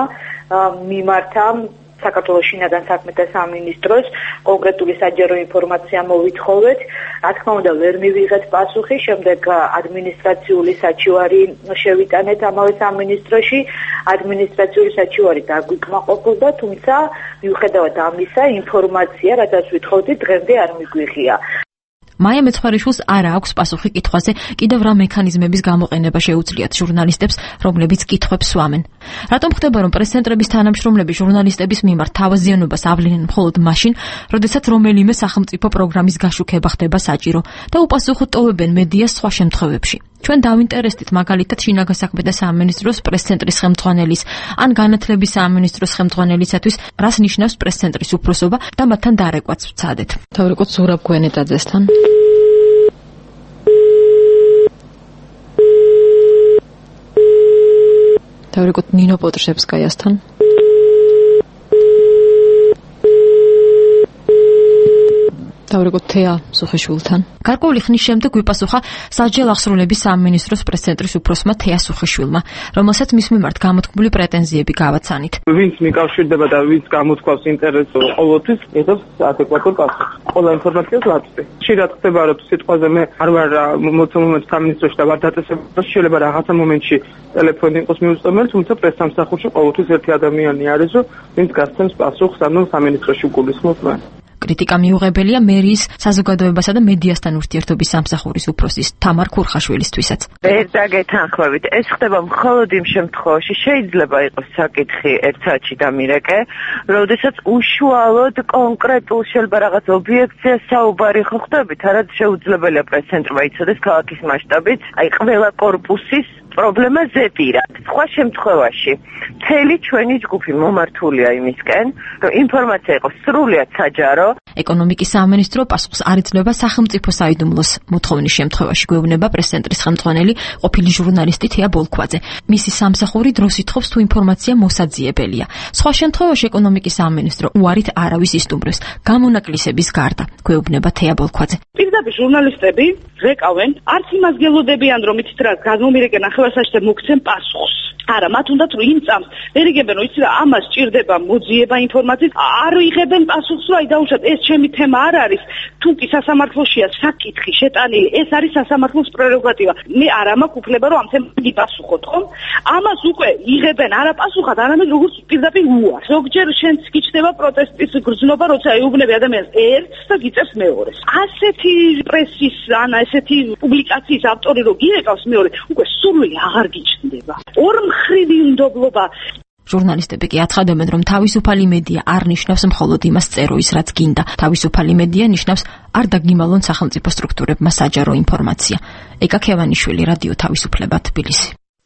მიმართა საქართველოს შინაგან საქმეთა სამინისტროს კონკრეტული საჯარო ინფორმაცია მოვითხოვეთ, რა თქმა უნდა ვერ მივიღეთ პასუხი, შემდეგ ადმინისტრაციული საჩივარი შევიტანეთ ამავე სამინისტროში, ადმინისტრაციული საჩივარი დაგვიკმაყოფილდა, თუმცა მიუხედავად ამისა ინფორმაცია, რადგან ვითხოვდი, დღემდე არ მიგვიღია. მაია მეცხვარიშვილს არა აქვს პასუხი კითხვაზე, კიდევ რა მექანიზმების გამოყენება შეუძლიათ ჟურნალისტებს, რომლებიც კითხვებს სვამენ. რატომ ხდება, რომ პრესცენტრების თანამშრომლები ჟურნალისტების მიმართ თავაზიანობას ავლენენ მხოლოდ მაშინ, როდესაც რომელიმე სახელმწიფო პროგრამის გაშუქება ხდება საჭირო და უპასუხოდ ტოვებენ მედიას სხვა შემთხვევებში. ჩვენ დავინტერესდით მაგალითად შინაგან საქმეთა სამინისტროს პრესცენტრის ხელმძღვანელის ან განათლების სამინისტროს ხელმძღვანელისათვის, რას ნიშნავს პრესცენტრის უფროსობა და მათთან დარეკვაც ვცადეთ. თავრიკოთ ზურაბ გვენეტაძესთან. დავრეკოთ ნინო პოტრშევსკაიასთან. დავრეკოთ თეა სუხეშვილთან. გარკვეული ხნის შემდეგ ვიპასუხა სასჯელ აღსრულების სამინისტროს პრეს-ცენტრის უფროსმა თეა სუხეშვილმა, რომელსაც მის მიმართ გამოთქმული პრეტენზიები გავაცანით. ვინც მიკავშირდება და ვინც გამოთქვავს ინტერესს ყოველთვის, იღებს ადეკვატურ პასუხს. ყველა ინფორმაციას ვაწვდი. ხშირად ხდება, რომ სიტყვაზე მე არ ვარ მოცემული სამინისტროში და ვარ დაწესებული, შეიძლება რაღაცა მომენტში ტელეფონი იყოს მიუწვდომელი, თუმცა პრეს-სამსახურში ყოველთვის ერთი ადამიანი არის, ვინც გასცემს პასუხს, ანუ სამინისტროში გულისხმობს მან. კრიტიკა მიუღებელია მერიის საზოგადოებასა და მედიასთან ურთიერთობის სამსახურის უფროსის თამარ ქურხაშვილისთვისაც. ვერ დაგეთანხმებით, ეს ხდება მხოლოდ იმ შემთხვევაში, შეიძლება იყოს საკითხი ერთ საათში დამირეკე, როდესაც უშუალოდ კონკრეტულ შეიძლება რაღაც ობიექტზე საუბარი ხო ხდებით, არად შეუძლებელია პრეს-ცენტრმა იცოდეს ქალაქის მასშტაბით, აი ყველა კორპუსის პრობლემა ზეპირად. სხვა შემთხვევაში, მთელი ჩვენი ჯგუფი მომართულია იმისკენ, რომ ინფორმაცია იყოს სრულიად საჯარო. ეკონომიკის სამინისტრო პასუხს არ იძლევა სახელმწიფო საიდუმლოს მოთხოვნის შემთხვევაში, გვეუბნება პრეს-ცენტრის ხელმძღვანელი ყოფილი ჟურნალისტი თეა ბოლქვაძე. მისი სამსახური დროს ითხოვს თუ ინფორმაცია მოსაძიებელია. სხვა შემთხვევაში ეკონომიკის სამინისტრო უარით არავის ისტუმრებს გამონაკლისების გარდა, გვეუბნება თეა ბოლქვაძე. პირდაპირ ჟურნალისტები რეკავენ, არც იმას გელოდებიან, რომ იცით რა, გამომირეკენ ახალსაჩზე მოგცემ პასუხს. არა, მათ უნდათ რომ იმ წამს ვერ იგებენ, რომ იცით რა, ამას ჭირდება მოძიება ინფორმაციის, არ იღებენ პასუხს, რომ აი დაუშვათ, ეს ჩემი თემა არ არის, თუ კი სასამართლოშია საკითხი შეტანილი, ეს არის სასამართლოს პრეროგატივა. მე არა მაქვს უფლება, რომ ამ თემას გიპასუხოთ, ხომ? ამას უკვე იღებენ არა პასუხად, არამედ როგორც პირდაპირ უარს. ზოგჯერ შენც გიჩნდება პროტესტის გრძნობა, როცა ეუბნები ადამიანს ერთს და გიწევს მეორეს. ასეთი პრესის, ან ესეთი პუბლიკაციის ავტორი რო გირეკავს მეორე, უკვე სრული აღარ გიჩნდება. ორმხრივი უნდობლობა. ჟურნალისტები კი აცხადებენ, რომ თავისუფალი მედია არ ნიშნავს მხოლოდ იმას წეროის, რაც გინდა. თავისუფალი მედია ნიშნავს არ დაგიმალონ სახელმწიფო სტრუქტურებმა საჯარო ინფორმაცია. ეკა ქევანიშვილი, რადიო თავისუფლება, თბილისი.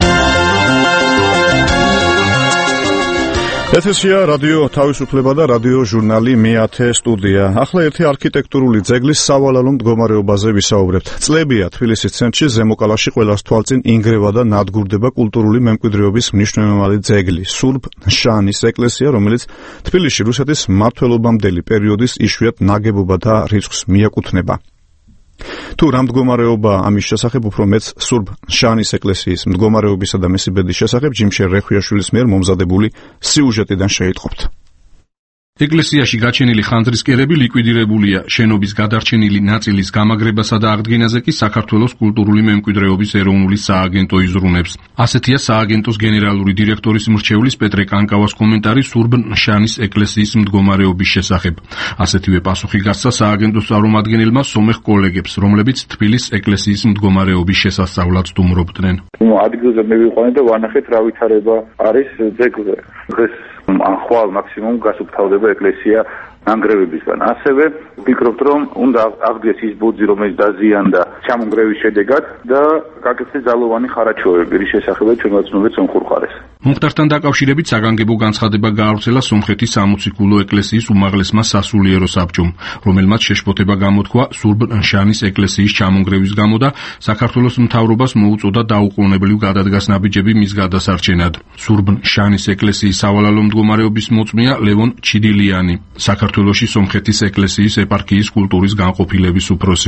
ეთერშია რადიო თავისუფლება და რადიო ჟურნალი მეათე სტუდია. ახლა ერთი არქიტექტურული ძეგლის სავალალო მდგომარეობაზე ვისაუბრებთ. წლებია თბილისის ცენტრში ზემოკალაში ყველას თვალწინ ინგრევა და ნადგურდება კულტურული მემკვიდრეობის მნიშვნელოვანი ძეგლი, სურბ შანის ეკლესია, რომელიც თბილისში რუსეთის მმართველობამდელი პერიოდის იშვიათ ნაგებობათა რიცხვს მიაკუთვნება. თუ რა მდგომარეობა ამის შესახებ უფრო მეც სურბ შანის ეკლესიის მდგომარეობისა და მისი ბედის შესახებ ჯიმშერ რეხვიაშვილის მიერ მომზადებული სიუჟეტიდან შეიტყობთ. ეკლესიაში გაჩენილი ხანძრის კერები ლიკვიდირებულია, შენობის გადარჩენილი ნაწილის გამაგრებასა და აღდგენაზე კი საქართველოს კულტურული მემკვიდრეობის ეროვნული სააგენტო იზრუნებს. ასეთია სააგენტოს გენერალური დირექტორის მრჩევლის პეტრე კანკავას კომენტარი სურბ შანის ეკლესიის მდგომარეობის შესახებ. ასეთივე პასუხი გასცა სააგენტოს წარმომადგენელმა სომეხ კოლეგებს, რომლებიც თბილისის ეკლესიის მდგომარეობის შესასწავლად სტუმრობდნენ. ადგილზე მე ვიყვანე და ვანახეთ რა ვითარება არის ძეგლზე. დღეს ან ხვალ მაქსიმუმ გასუფთავდება ეკლესია ნანგრევებისგან. ასევე ვფიქრობთ, რომ უნდა აღდგეს ის ბოძი, რომელიც დაზიანდა ჩამონგრევის შედეგად და გაკეთდეს ძალოვანი ხარაჩოები, რის შესახებაც ჩვენ ვაცნობთ სომხურხარეს. მომხდართან დაკავშირებით საგანგებო განცხადება გაავრცელა სომხეთის სამოციქულო ეკლესიის უმაღლესმა სასულიერო საბჭომ, რომელმაც შეშფოთება გამოთქვა სურბ შანის ეკლესიის ჩამონგრევის გამო და საქართველოს მთავრობას მოუწოდა დაუყოვნებლივ გადადგას ნაბიჯები მის გადასარჩენად. სურბ შანის ეკლესიის სავალალო მდგომარეობის მოწმეა ლევონ ჩიდილიანი, საქართველოში სომხეთის ეკლესიის ეპარქიის კულტურის განყოფილების უფროსი.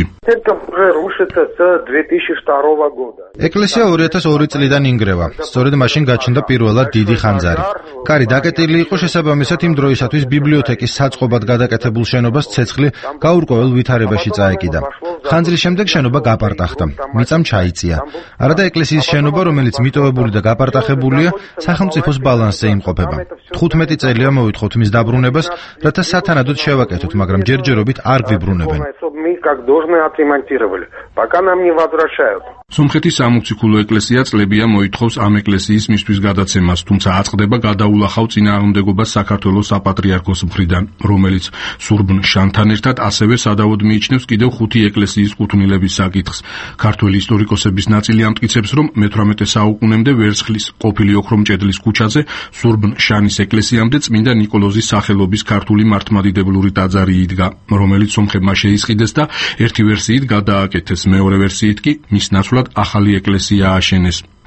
ეკლესია ორი ათას ორი წლიდან ინგრევა. სწორედ მაშინ გაჩნდა პირველად დიდი ხანძარი. კარი დაკეტილი იყო, შესაბამისად იმ დროისათვის ბიბლიოთეკის საწყობად გადაკეთებულ შენობას ცეცხლი გაურკვეველ ვითარებაში წაეკიდა. ხანძრის შემდეგ შენობა გაპარტახდა. მიწამ ჩაიწია. არადა ეკლესიის შენობა, რომელიც მიტოვებული და გაპარტახებულია, სახელმწიფოს ბალანსზე იმყოფება. თხუთმეტი წელია მოვითხოვთ მის დაბრუნებას, რათა სათანადოდ შევაკეთოთ, მაგრამ ჯერჯერობით არ გვიბრუნებენ. სომხეთის სამოციქულო ეკლესია წლებია მოითხოვს ამ ეკლესიის მისთვის გადაცემას, თუმცა აწყდება გადაულახავ წინააღმდეგობას საქართველოს საპატრიარქოს მხრიდან, რომელიც სურბ შანთან ერთად ასევე სადავოდ მიიჩნევს კიდევ ხუთი ეკლესიის კუთვნილების საკითხს. ქართველი ისტორიკოსების ნაწილი ამტკიცებს, რომ მეთვრამეტე საუკუნემდე ვერცხლის ყოფილი ოქრომჭედლის ქუჩაზე სურბ შანის ეკლესიამდე წმინდა ნიკოლოზის სახელობის ქართული მართლმადიდებლური ტაძარი იდგა, რომელიც სომხებმა შეისყიდეს და ერთი ვერსიით გადააკეთეს, მეორე ვერსიით კი მის ნაცვლად ახალი ეკლესია ააშენეს.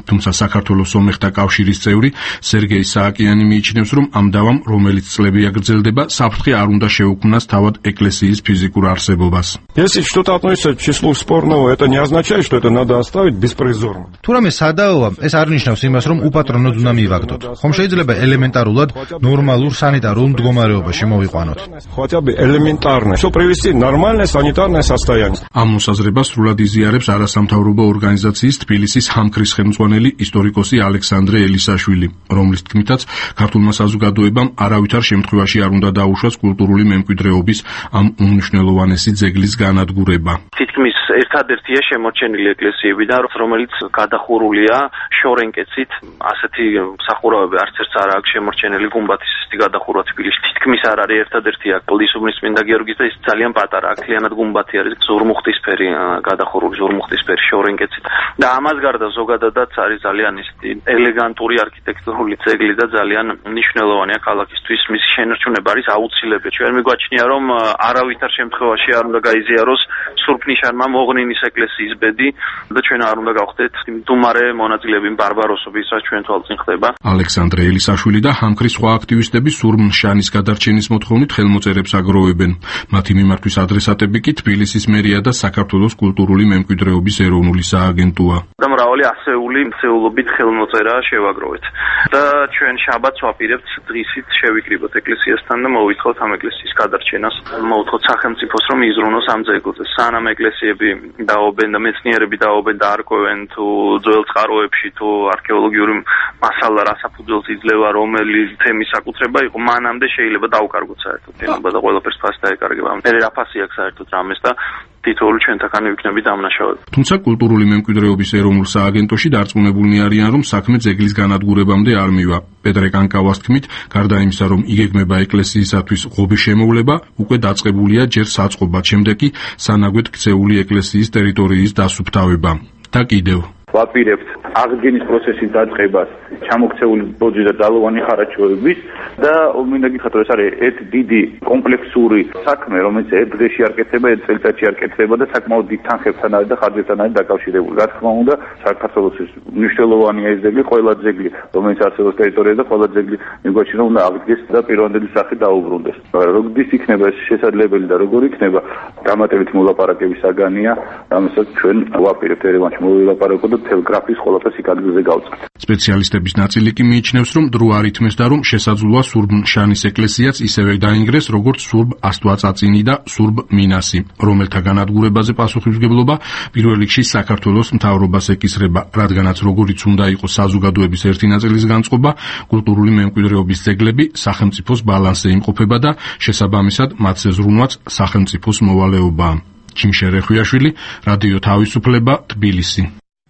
თუმცა საქართველოს სომეხთა კავშირის წევრი სერგეი სააკიანი მიიჩნევს, რომ ამ დავამ, რომელიც წლები აგრძელდება, საფრთხე არ უნდა შეუქმნას თავად ეკლესიის ფიზიკურ არსებობას. Если что-то относится к числу спорного, это не означает, что это надо оставить беспризорно. თუ რამე სადაოა, ეს არ ნიშნავს იმას, რომ უპატრონოდ უნდა მივაგდოთ. ხომ შეიძლება ელემენტარულად ნორმალურ სანიტარულ მდგომარეობაში მოვიყვანოთ. Хотя бы элементарно, чтобы привести нормальное санитарное состояние. ამ მოსაზრებას სრულად იზიარებს არასამთავრობო ორგანიზაციის თბილისის ჰამქრის ხელმძღვანელი ისტორიკოსი ალექსანდრე ელისაშვილი, რომლის თქმითაც ქართულმა საზოგადოებამ არავითარ შემთხვევაში არ უნდა დაუშვას კულტურული მემკვიდრეობის ამ უმნიშვნელოვანესი ძეგლის განადგურება. თითქმის ერთადერთია შემორჩენილი ეკლესიები და რომელიც გადახურულია შორენკეცით, ასეთი სახურავები არც ერთს არ აქვს შემორჩენილი გუმბათის ესეთი გადახურვა თბილისში. თითქმის არ არის ერთადერთი აქ კლდისუბნის წმინდა გიორგის და ის ძალიან პატარა აქლიანად გუმბათი არის ზურმუხტისფერი გადახურული ზურმუხტისფერი შორენკეცით. და ამას გარდა ზოგადადაც არის ძალიან ისეთი ელეგანტური არქიტექტურული ძეგლი და ძალიან მნიშვნელოვანია ქალაქისთვის. მისი შენარჩუნება არის აუცილებელი. ჩვენ მიგვაჩნია, რომ არავითარ შემთხვევაში არ უნდა გაიზიაროს სურფნიშანმა მოღნინის ეკლესიის ბედი და ჩვენ არ უნდა გავხდეთ მდუმარე მონაწილეები ბარბაროსობის, რაც ჩვენ თვალწინ ხდება. ალექსანდრე ელისაშვილი და ჰამქრის სხვა აქტივისტები სურფნიშანის გადარჩენის მოთხოვნით ხელმოწერებს აგროვებენ. მათი მიმართვის ადრესატები კი თბილისის მერია და საქართველოს კულტურული მემკვიდრეობის ეროვნული სააგენტოა. და მრავალი ასეული მცეულობით ხელმოწერა შევაგროვეთ. და ჩვენ შაბათს ვაპირებთ დღისით შევიკრიბოთ ეკლესიასთან და მოვითხოვთ ამ ეკლესიის გადარჩენას. მოვთხოვთ სახელმწიფოს, რომ იზრუნოს ამ ძეგლზე. სანამ ეკლესიები დაობენ და მეცნიერები დაობენ და არკვევენ თუ ძველ წყაროებში თუ არქეოლოგიური მასალა რა საფუძველს იძლევა, რომელი თემის საკუთრება იყო, მანამდე შეიძლება დაუკარგოთ საერთოდ შენობა და ყველაფერს ფასი დაეკარგება. მე რა ფასი აქვს საერთოდ რამეს და თითოეული ჩვენთაგანი ვიქნები დამნაშავები. თუმცა კულტურული მემკვიდრეობის ეროვნულ სააგენტოში დარწმუნებულნი არიან, რომ საქმე ძეგლის განადგურებამდე არ მივა. პეტრე კანკავას თქმით, გარდა იმისა, რომ იგეგმება ეკლესიისათვის ღობის შემოვლება, უკვე დაწყებულია ჯერ საწყობად, შემდეგ კი სანაგვედ ქცეული ეკლესიის ტერიტორიის დასუფთავება. და კიდევ ვაპირებთ აღდგენის პროცესის დაწყებას, ჩამოქცეული ბოძი და ძალოვანი ხარაჩოების და მინდა გითხრათ, რომ ეს არის ერთ დიდი კომპლექსური საქმე, რომელიც ერთ დღეში არ კეთდება, ერთ წელიწადში არ კეთდება და საკმაოდ დიდ თანხებთან არის და ხარჯებთან არის დაკავშირებული. რა თქმა უნდა, საქართველოს მნიშვნელოვანია ეს ძეგლი, ყველა ძეგლი, რომელიც არსებობს ტერიტორიაზე და ყველა ძეგლი მიგვაჩნია, უნდა აღდგეს და პირვანდელი სახე დაუბრუნდეს. როგორიც იქნება ეს შესაძლებელი და როგორ იქნება, დამატებით მოლაპარაკების საგანია, ამასაც ჩვენ ვაპირებთ ერევანში მოვილაპარაკოთ. თელგრაფის ყველაფერს იქ ადგილზე გავწყეთ. სპეციალისტების ნაწილი კი მიიჩნევს, რომ დრო არ ითმეს და რომ შესაძლოა სურბ-შანის ეკლესიაც ისევე დაინგრეს, როგორც სურბ ასტვაწაწინი და სურბ მინასი, რომელთა განადგურებაზე პასუხისმგებლობა პირველ რიგში საქართველოს მთავრობას ეკისრება, რადგანაც როგორიც უნდა იყოს საზოგადოების ერთი ნაწილის განწყობა, კულტურული მემკვიდრეობის ძეგლები სახელმწიფოს ბალანსზე იმყოფება და შესაბამისად მათზე ზრუნვაც სახელმწიფოს მოვალეობაა. ჩიმშე რეხვიაშვილი, რადიო თავისუფლება, თბილისი.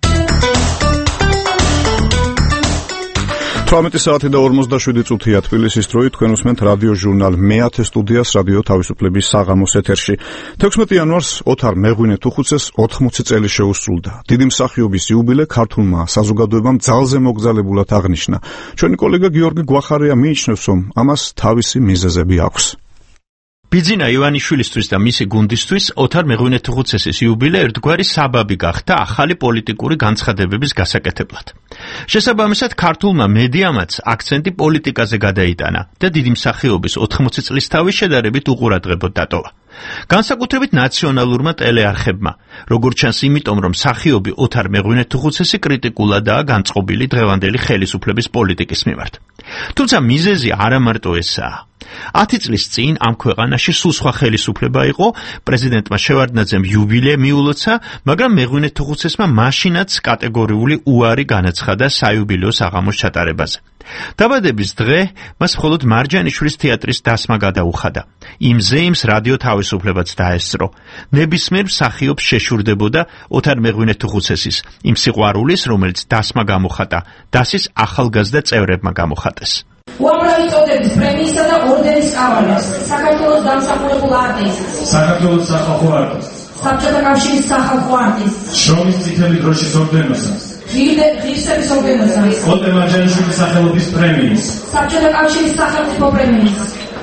თვრამეტი საათი და ორმოცდაშვიდი წუთია თბილისის დროით, თქვენ უსმენთ რადიო ჟურნალ მეათე სტუდიას რადიო თავისუფლების საღამოს ეთერში. თექვსმეტი იანვარს ოთარ მეღვინე თუხუცეს ოთხმოცი წელი შეუსრულდა. დიდი მსახიობის იუბილე ქართულმა საზოგადოებამ ძალზე მოგზალებულად აღნიშნა. ჩვენი კოლეგა გიორგი გვახარია მიიჩნევს, რომ ამას თავისი მიზეზები აქვს. ბიძინა ივანიშვილისთვის და მისი გუნდისთვის ოთარ მეღვინე თუხუცესის იუბილე ერთგვარი საბაბი გახდა ახალი პოლიტიკური განცხადებების გასაკეთებლად. შესაბამისად, ქართულმა მედიამაც აქცენტი პოლიტიკაზე გადაიტანა და დიდი მსახიობის ოთხმოცი წლის თავის შედარებით უყურადღებოდ დატოვა. განსაკუთრებით ნაციონალურმა ტელეარხებმა, როგორც ჩანს იმიტომ, რომ მსახიობი ოთარ მეღვინე თუხუცესი კრიტიკულადაა განწყობილი დღევანდელი ხელისუფლების პოლიტიკის მიმართ. თუმცა მიზეზი არა მარტო ესაა. ათი წლის წინ ამ ქვეყანაში სულ სხვა ხელისუფლება იყო, პრეზიდენტმა შევარდნაძემ იუბილე მიულოცა, მაგრამ მეღვინე თუხუცესმა მაშინაც კატეგორიული უარი განაცხადა საიუბილეო საღამოს ჩატარებაზე. დაბადების დღე მას მხოლოდ მარჯანიშვილის თეატრის დასმა გადაუხადა. იმ ზეიმს რადიო თავისუფლებაც დაესწრო. ნებისმიერ მსახიობს შეშურდებოდა ოთარ მეღვინე თუხუცესის, იმ სიყვარულის, რომელიც დასმა გამოხატა, დასის ახალგაზრდა წევრებმა გამოხატეს. უამრავი წოდების პრემიისა და ორდენის კავალერს, საქართველოს დამსახურებულ არტისტს, საქართველოს სახალხო არტისტს, საბჭოთა კავშირის სახალხო არტისტს, შრომის წითელი დროშის ორდენოსას, ღირსების ორდენოსას, ოტე მარჯანიშვილის სახელობის პრემიის, საბჭოთა კავშირის სახელმწიფო პრემიის,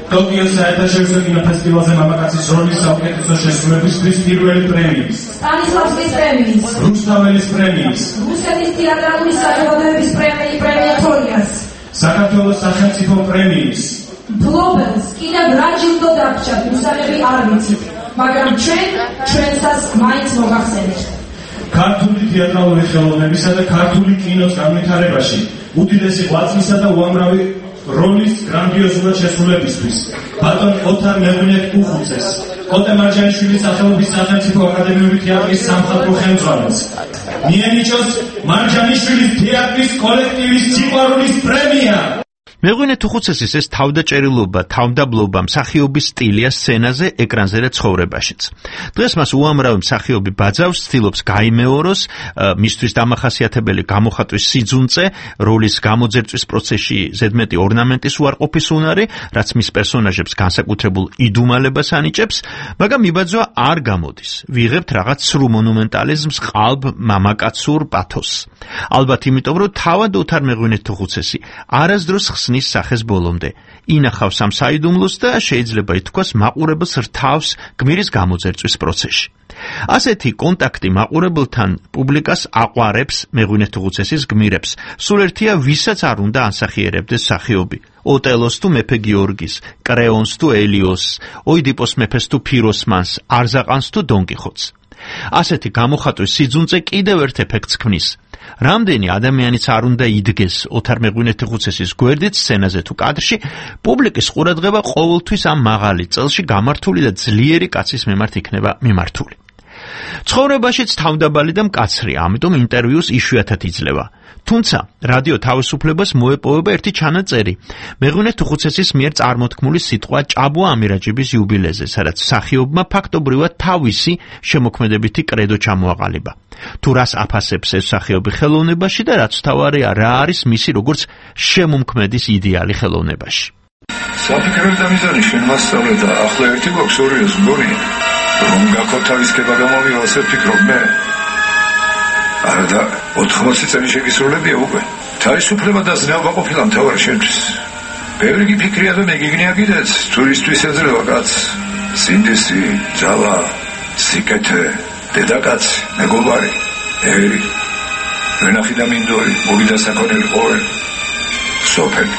ტოკიოს საერთაშორისო კინოფესტივალზე მამაკაცის როლის საუკეთესო შესრულებისთვის პირველი პრემიის, სტანისლავსკის პრემიის, რუსთაველის პრემიის, რუსეთის თეატრალური საზოგადოების პრემიატორიას, საქართველოს სახელმწიფო პრემიის, გლობალს კიდევ რა ჯილდო დაგჭირთ, უსამები არ ვიცით, მაგრამ ჩვენ ჩვენსაც მაინც მოგახსენებთ. ქართული თეატრალური ხელოვნებისა და ქართული კინოს განვითარებაში უდიდესი ღვაწლისა და უამრავი როლის გრანდიოზულად შესრულებისთვის ბატონ ოთარ მეღვინეთ-უხუცეს, კოტე მარჯანიშვილის სახელობის სახელმწიფო აკადემიური თეატრის სამხატვრო ხელმძღვანელს, მიენიჭოს მარჯანიშვილის თეატრის კოლექტივის სიყვარულის პრემია. მეღვინეთ-უხუცესის ეს თავდაჭერილობა, თავმდაბლობა, მსახიობის სტილია სცენაზე, ეკრანზე და ცხოვრებაშიც. დღეს მას უამრავი მსახიობი ბაძავს, ცდილობს გაიმეოროს, მისთვის დამახასიათებელი გამოხატვის სიძუნწე, როლის გამოძერწვის პროცესში ზედმეტი ორნამენტის უარყოფის უნარი, რაც მის პერსონაჟებს განსაკუთრებულ იდუმალებას ანიჭებს, მაგრამ მიბაძვა არ გამოდის. ვიღებთ რაღაც სრულ მონუმენტალიზმს, ყალბ მამაკაცურ პათოსს. ალბათ იმიტომ, რომ თავად ოთარ მეღვინეთ-უხუცესი არასდროს ხსნის სახეს ბოლომდე. ინახავს ამ საიდუმლოს და შეიძლება ითქვას მაყურებელს რთავს გმირის გამოძერწვის პროცესში. ასეთი კონტაქტი მაყურებელთან პუბლიკას აყვარებს მეღვინეთ-უხუცესის გმირებს. სულ ერთია ვისაც არ უნდა ანსახიერებდეს მსახიობი. ოტელოს თუ მეფე გიორგის, კრეონს თუ ელიოსს, ოიდიპოს მეფეს თუ ფიროსმანს, არზაყანს თუ დონკიხოტს. ასეთი გამოხატვის სიძუნწე კიდევ ერთ ეფექტს ქმნის. რამდენი ადამიანიც არ უნდა იდგეს ოთარ მეღვინეთ-უხუცესის გვერდით სცენაზე თუ კადრში, პუბლიკის ყურადღება ყოველთვის ამ მაღალი წელში გამართული და ძლიერი კაცის მიმართ იქნება მიმართული. ცხოვრებაშიც თავმდაბალი და მკაცრია, ამიტომ ინტერვიუს იშვიათად იძლევა. თუმცა რადიო თავისუფლებას მოეპოვება ერთი ჩანაწერი მეღვინეთ-უხუცესის მიერ წარმოთქმული სიტყვა ჭაბუა ამირაჯიბის იუბილეზე, სადაც მსახიობმა ფაქტობრივად თავისი შემოქმედებითი კრედო ჩამოაყალიბა. თუ რას აფასებს ეს მსახიობი ხელოვნებაში და რაც თავარია, რა არის მისი როგორც შემომქმედის იდეალი ხელოვნებაში. საფიქრებ და მიზანი შენ მასწავლე და ახლა ერთი გვაქვს ორიოს მგონი რომ გაქოთავისკება გამოვიო ასე ვფიქრობ მე. არა და ოთხმოცი წელი შეგისრულებია უკვე. თავისუფლება და ზნეობა ყოფილა მთავარი შენთვის. ბევრი გიფიქრია და მეგიგნია კიდეც თურისთვის ეძლევა კაც. სინდისი, ძალა, სიკეთე, დედაკაც, მეგობარი, ერი, ვენახი და მინდორი, მოვიდა საქონელი ყორე, სოფელი.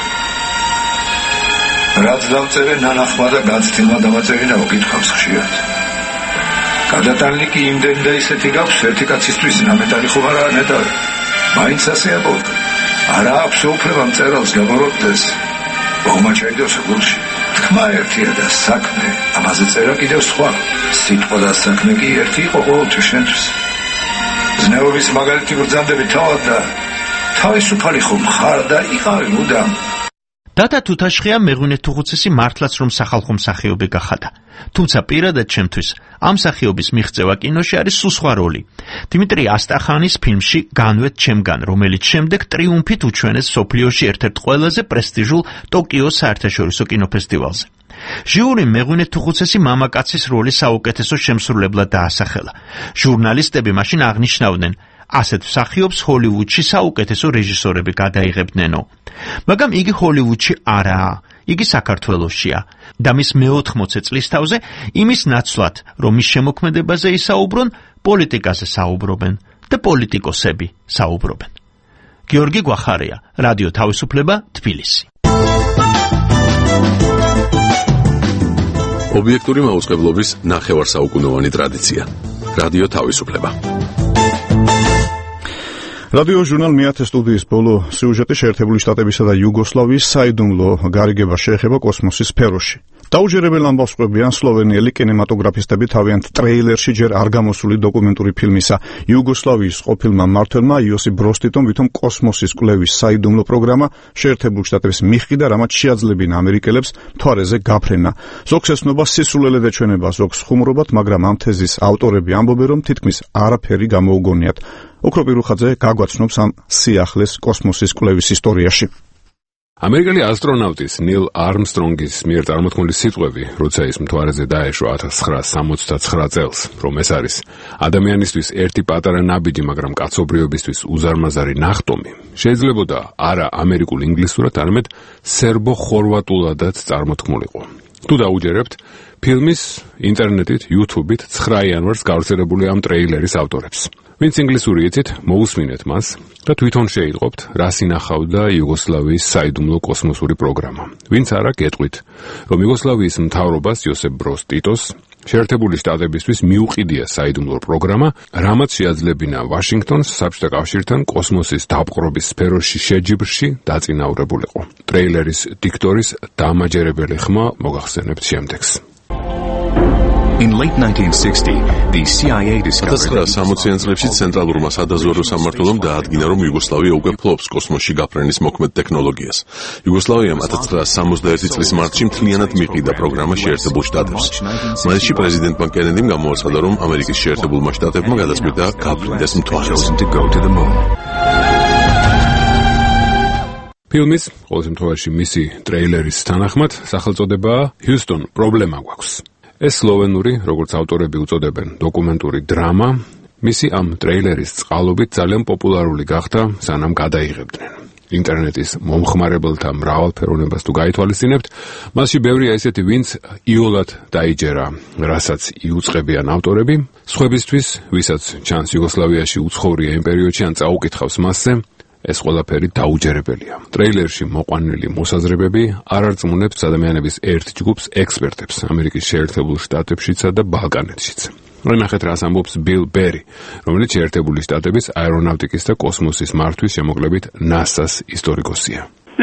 რაც დავწერე ნანახმა და განცდილმა დამაწერინაო კითხვებს ხშირად. გადატანილი კი იმდენი და ისეთი გაქვს ერთი კაცისთვის ნამეტარი ხომ არა ნეტარი. მაინც ასე აბოლ. არა აქვს უფლება მწერალს გამოროდეს. ბომა ჩაიდოს გულში. თქმა ერთია და საქმე, ამაზე წერა კიდევ სხვა. სიტყვა და საქმე კი ერთი იყო ყოველთვის შენთვის. ზნეობის მაგალითი ბრძანდები თავად და თავისუფალი ხომ ხარ და იყავი მუდამ. დატა თუთაშხია მეღვინეთ-უხუცესი მართლაც რომ სახალხო მსახიობი გახადა. თუმცა პირადად ჩემთვის ამ მსახიობის მიღწევა კინოში არის სულ სხვა როლი. დიმიტრი ასტახანის ფილმში განვეთ ჩემგან, რომელიც შემდეგ ტრიუმფით უჩვენეს სოფლიოში ერთ-ერთ ყველაზე პრესტიჟულ ტოკიოს საერთაშორისო კინოფესტივალზე. ჟიური მეღვინეთ-უხუცესი მამაკაცის როლის საუკეთესო შემსრულებლად დაასახელა. ჟურნალისტები მაშინ აღნიშნავდნენ, ასეთ მსახიობს ჰოლივუდში საუკეთესო რეჟისორები გადაიღებდნენო. მაგრამ იგი ჰოლივუდში არაა, იგი საქართველოშია და მის მეოთხმოცე წლის თავზე იმის ნაცვლად, რომ მის შემოქმედებაზე ისაუბრონ, პოლიტიკაზე საუბრობენ და პოლიტიკოსები საუბრობენ. გიორგი გვახარია, რადიო თავისუფლება, თბილისი. ობიექტური მაუწყებლობის ნახევარსაუკუნოვანი ტრადიცია. რადიო თავისუფლება. რადიო ჟურნალ მეათე სტუდიის ბოლო სიუჟეტი შეერთებული შტატებისა და იუგოსლავიის საიდუმლო გარიგებას შეეხება კოსმოსის სფეროში. დაუჯერებელ ამბავს ყვებიან სლოვენიელი კინემატოგრაფისტები თავიანთ ტრეილერში ჯერ არ გამოსული დოკუმენტური ფილმისა იუგოსლავიის ყოფილმა მმართველმა იოსი ბროს თვითონ კოსმოსის კვლევის საიდუმლო პროგრამა შეერთებულ შტატების მიხკიდა, რამაც შეაძლებინა ამერიკელებს მთვარეზე გაფრენა. ზოგს ესნობა სისულელე ეჩვენება, ზოგს ხუმრობათ, მაგრამ ამ თეზის ავტორები ამბობენ, რომ თითქმის არაფერი გამოუგონიათ. ოქროპი რუხაძე გაგვაცნობს ამ სიახლეს კოსმოსის კვლევის ისტორიაში. ამერიკელი ასტრონავტის ნილ არმსტრონგის მიერ წარმოთქმული სიტყვები, როცა ის მთვარეზე დაეშვა ათას ცხრაას სამოცდაცხრა წელს, რომ ეს არის ადამიანისთვის ერთი პატარა ნაბიჯი, მაგრამ კაცობრიობისთვის უზარმაზარი ნახტომი, შეიძლებოდა არა ამერიკულ ინგლისურად, არამედ სერბო-ხორვატულადაც წარმოთქმულიყო. თუ დაუჯერებთ ფილმის ინტერნეტით, YouTube-ით ცხრა იანვარს გავრცელებული ამ ტრეილერის ავტორებს. ვინც ინგლისური იცით, მოусმინეთ მას და თვითონ შეიტყობთ, რას ინახავდა იუგოსლავიის საიდუმლო კოსმოსური პროგრამა. ვინც არა, გეტყვით, რომ იუგოსლავიის მთავრობას იოსებ ბროს ტიტოს შეერთებული შტატებისთვის მიუყიდია საიდუმლო პროგრამა, რამაც შეაძლებინა ვაშინგტონს საბჭოთა კავშირთან კოსმოსის დაპყრობის სფეროში შეჯიბრში დაწინაურებულიყო. ტრეილერის დიქტორის დამაჯერებელი ხმა მოგახსენებთ შემდეგს. In late nineteen sixty, the C I A discovered ათას სამოციან წლებში ცენტრალურმა სადაზვერვო სამმართველომ დაადგინა, რომ იუგოსლავია უკვე ფლობს კოსმოსში გაფრენის მოქმედ ტექნოლოგიას. იუგოსლავიამ ათას სამოცდაერთი წლის მარტში მთლიანად მიყიდა პროგრამა შეერთებულ შტატებს. მაისში პრეზიდენტმა კენედიმ გამოაცხადა, რომ ამერიკის შეერთებულმა შტატებმა გადაწყვიტა გაფრინდეს მთვარეს. ფილმის ყოველ შემთხვევაში მისი ტრეილერის თანახმად სახელწოდებაა Houston, პრობლემა გვაქვს. ეს სლოვენური, როგორც ავტორები უწოდებენ, დოკუმენტური დრამა, მისი ამ ტრეილერის წყალობით ძალიან პოპულარული გახდა, სანამ გადაიღებდნენ. ინტერნეტის მომხმარებელთა მრავალფეროვნებას თუ გაითვალისწინებთ, მასში ბევრია ესეთი, ვინც იოლად დაიჯერა, რასაც იუწყებიან ავტორები, სხვებისთვის, ვისაც ჩანს იუგოსლავიაში უცხოვრია იმ პერიოდში ან წაუკითხავს მასზე, ეს ყველაფერი დაუჯერებელია. ტრეილერში მოყვანილი მოსაზრებები არ არწმუნებს ადამიანების ერთ ჯგუფს ექსპერტებს ამერიკის შეერთებულ შტატებშიცა და ბალკანეთშიც. ნახეთ, რას ამბობს ბილ ბერი, რომელიც შეერთებული შტატების აერონავტიკის და კოსმოსის მართვის შემოკლებით ნასას ისტორიკოსია.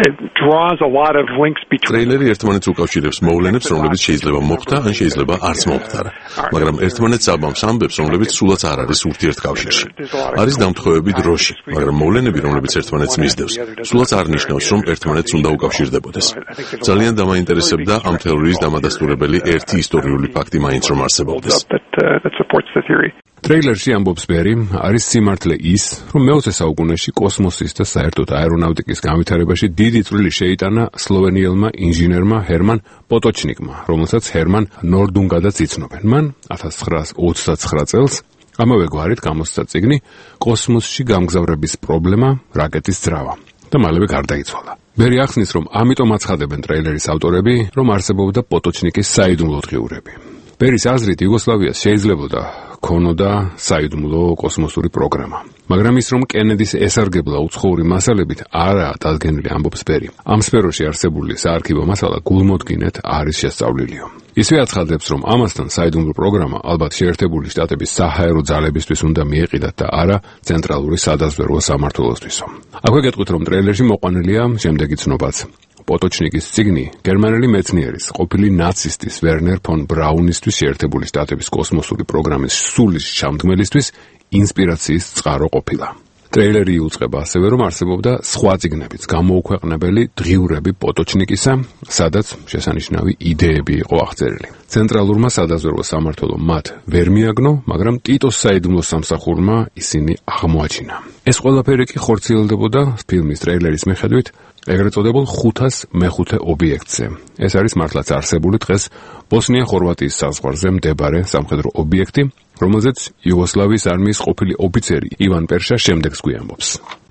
ტრეილერი ერთმანეთს უკავშირებს მოვლენებს, რომლებიც შეიძლება მოხდა, ან შეიძლება არც მომხდარა. მაგრამ ერთმანეთს აბამს ამბებს, რომლებიც სულაც არ არის ურთიერთკავშირში. არის დამთხოვები დროში, მაგრამ მოვლენები, რომლებიც ერთმანეთს მისდევს, სულაც არ ნიშნავს, რომ ერთმანეთს უნდა უკავშირდებოდეს. ძალიან დამაინტერესებდა ამ თეორიის დამადასტურებელი ერთი ისტორიული ფაქტი მაინც რომ არსებობდეს. ტრეილერში ამბობს ბერი, არის სიმართლე ის, რომ მეოცე საუკუნეში კოსმოსის და საერთოდ აერონავტიკის განვითარებაში დიდი წვლილი შეიტანა სლოვენიელმა ინჟინერმა ჰერმან პოტოჩნიკმა, რომელსაც ჰერმან ნორდუნგადაც იცნობენ. მან ათას ცხრაას ოცდაცხრა წელს ამავე გვარით გამოსცა წიგნი კოსმოსში გამგზავრების პრობლემა, რაკეტის ძრავა და მალევე გარდაიცვალა. ბერი ახსნის, რომ ამიტომ აცხადებენ ტრეილერის ავტორები, რომ არსებობდა პოტოჩნიკის საიდუმლო დღიურები. ბერის აზრით იუგოსლავიას შეიძლებოდა ქონოდა საიდუმლო კოსმოსური პროგრამა. მაგრამ ის, რომ კენედის ესარგებლა უცხოური მასალებით, არაა დადგენილი, ამბობს ბერი. ამ სფეროში არსებული საარქივო მასალა გულმოდგინედ არის შესწავლილია. ისე აცხადებს, რომ ამასთან საიდუმლო პროგრამა ალბათ შეერთებული შტატების საჰაერო ძალებისთვის უნდა მიეყიდათ და არა ცენტრალური სადაზვერვო სამმართველოსთვისო. აქვე გეტყვით, რომ ტრეილერში მოყვანილია შემდეგი ცნობაც. პოტოჩნიკის წიგნი გერმანელი მეცნიერის, ყოფილი ნაცისტის ვერნერ ფონ ბრაუნისთვის შეერთებული შტატების კოსმოსური პროგრამის სულის ჩამდგმელისთვის ინსპირაციის წყარო ყოფილა. ტრეილერი იუწყება ასევე, რომ არსებობდა სხვა წიგნებიც, გამოუქვეყნებელი დღიურები პოტოჩნიკისა, სადაც შესანიშნავი იდეები იყო აღწერილი. ცენტრალურმა სადაზვერვო სამმართველომ მათ ვერ მიაგნო, მაგრამ ტიტოს საიდუმლო სამსახურმა ისინი აღმოაჩინა. ეს ყველაფერი კი ხორციელდებოდა ფილმის ტრეილერის მიხედვით ეგრეთ წოდებულ ხუთას მეხუთე ობიექტზე. ეს არის მართლაც არსებული დღეს ბოსნია-ხორვატიის საზღვარზე მდებარე სამხედრო ობიექტი, რომელზეც იუგოსლავიის არმიის ყოფილი ოფიცერი ივან პერშა შემდეგს გვიამბობს.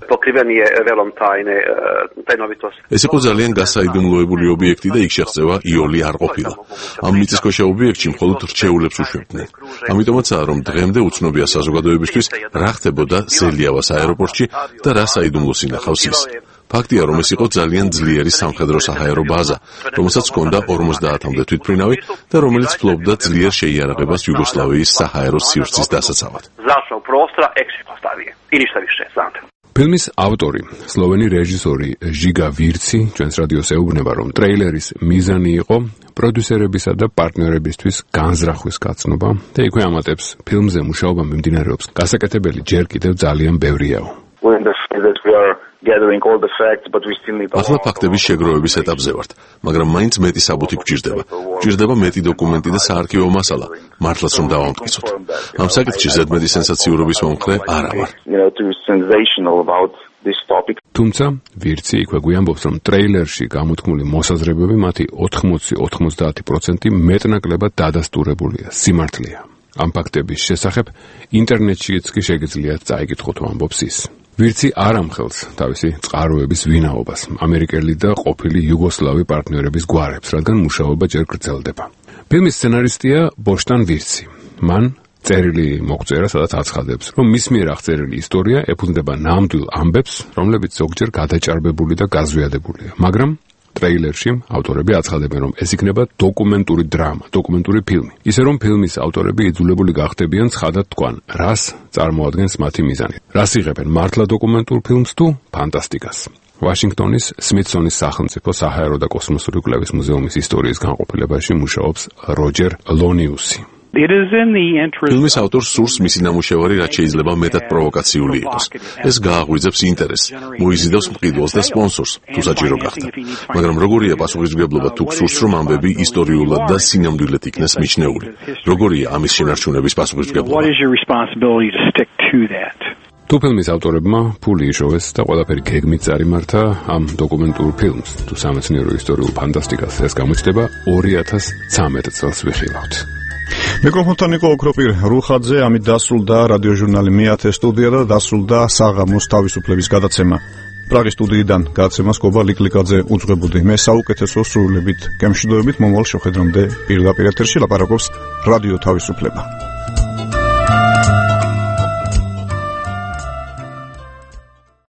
ეს იყო ძალიან გასაიდუმლოებული ობიექტი და იქ შეღწევა იოლი არ ყოფილა. ამ მიწისქვეშა ობიექტში მხოლოდ რჩეულებს უშვებდნენ. ამიტომაცაა, რომ დღემდე უცნობია საზოგადოებისთვის, რა ხდებოდა ზელიავას აეროპორტში და რა საიდუმლოს ინახავს ის. ფაქტია, რომ ეს იყო ძალიან ძლიერი სამხედრო საჰაერო ბაზა, რომელსაც ჰქონდა ორმოცდაათამდე თვითმფრინავი და რომელიც ფლობდა ძლიერ შეიარაღებას იუგოსლავიის საჰაერო სივრცის დასაცავად. ფილმის ავტორი, სლოვენი რეჟისორი ჟიგა ვირცი ჩვენს რადიოს ეუბნება, რომ ტრეილერის მიზანი იყო პროდიუსერებისა და პარტნიორებისთვის განზრახვის გაცნობა და იქვე ამატებს, ფილმზე მუშაობა მიმდინარეობს გასაკეთებელი ჯერ კიდევ ძალიან ბევრიაო. ახლა ფაქტების შეგროვების ეტაპზე ვართ, მაგრამ მაინც მეტი საბუთი გვჭირდება. გვჭირდება მეტი დოკუმენტი და საარქივო მასალა, მართლაც რომ დავამტკიცოთ. ამ საკითხში ზედმეტი სენსაციურობის მომხრე არა ვარ. თუმცა, ვირცი იქვე გვიამბობს, რომ ტრეილერში გამოთქმული მოსაზრებები მათი ოთხმოცი ოცდაათი პროცენტი მეტნაკლებად დადასტურებულია, სიმართლეა. ამ ფაქტების შესახებ ინტერნეტშიც კი შეგიძლიათ წაიკითხოთ, ამბობს ის. ვირცი არ ამხელს თავისი წყაროების ვინაობას ამერიკელი და ყოფილი იუგოსლავი პარტნიორების გვარებს, რადგან მუშაობა ჯერ გრძელდება. ფილმის სცენარისტია ბოშტან ვირცი. მან წერილი მოგწერა, სადაც აცხადებს, რომ მის მიერ აღწერილი ისტორია ეფუძნება ნამდვილ ამბებს, რომლებიც ზოგჯერ გადაჭარბებული და გაზვიადებულია, მაგრამ ტრეილერში ავტორები აცხადებენ, რომ ეს იქნება დოკუმენტური დრამა, დოკუმენტური ფილმი. ისე რომ ფილმის ავტორები იძულებული გახდებიან ცხადად თქვან, რას წარმოადგენს მათი მიზანი. რას იღებენ, მართლა დოკუმენტურ ფილმს თუ ფანტასტიკას. ვაშინგტონის სმითსონის სახელმწიფო საჰაერო და კოსმოსური კვლევის მუზეუმის ისტორიის განყოფილებაში მუშაობს როჯერ ლონიუსი. ფილმის ავტორს სურს მისი ნამუშევარი რაც შეიძლება მეტად პროვოკაციული იყოს. ეს გააღვიძებს ინტერესს, მოიზიდავს მყიდველს და სპონსორს, თუ საჭირო გახდა. მაგრამ როგორია პასუხისმგებლობა თუ გსურს, რომ ამბები ისტორიულად და სინამდვილედ იქნას მიჩნეული? როგორია ამის შენარჩუნების პასუხისმგებლობა? თუ ფილმის ავტორებმა ფული იშოვეს და ყველაფერი გეგმით წარიმართა ამ დოკუმენტურ ფილმს, თუ სამეცნიერო ისტორიულ ფანტასტიკას ეს გამოჩნდება ორი ათას ცხრამეტ წელს ვიხილავთ. მიკროფონთან იყო ოქროპირ რუხაძე, ამით დასრულდა რადიოჟურნალი მეათე სტუდია და დასრულდა საღამოს თავისუფლების გადაცემა. პრაღის სტუდიიდან გადაცემას გობა ლიკლიკაძე უძღვებოდი. მე საუკეთესო სრულებით გემშვიდობებით მომავალ შეხვედრამდე პირდაპირ ეთერში ლაპარაკობს რადიო თავისუფლება.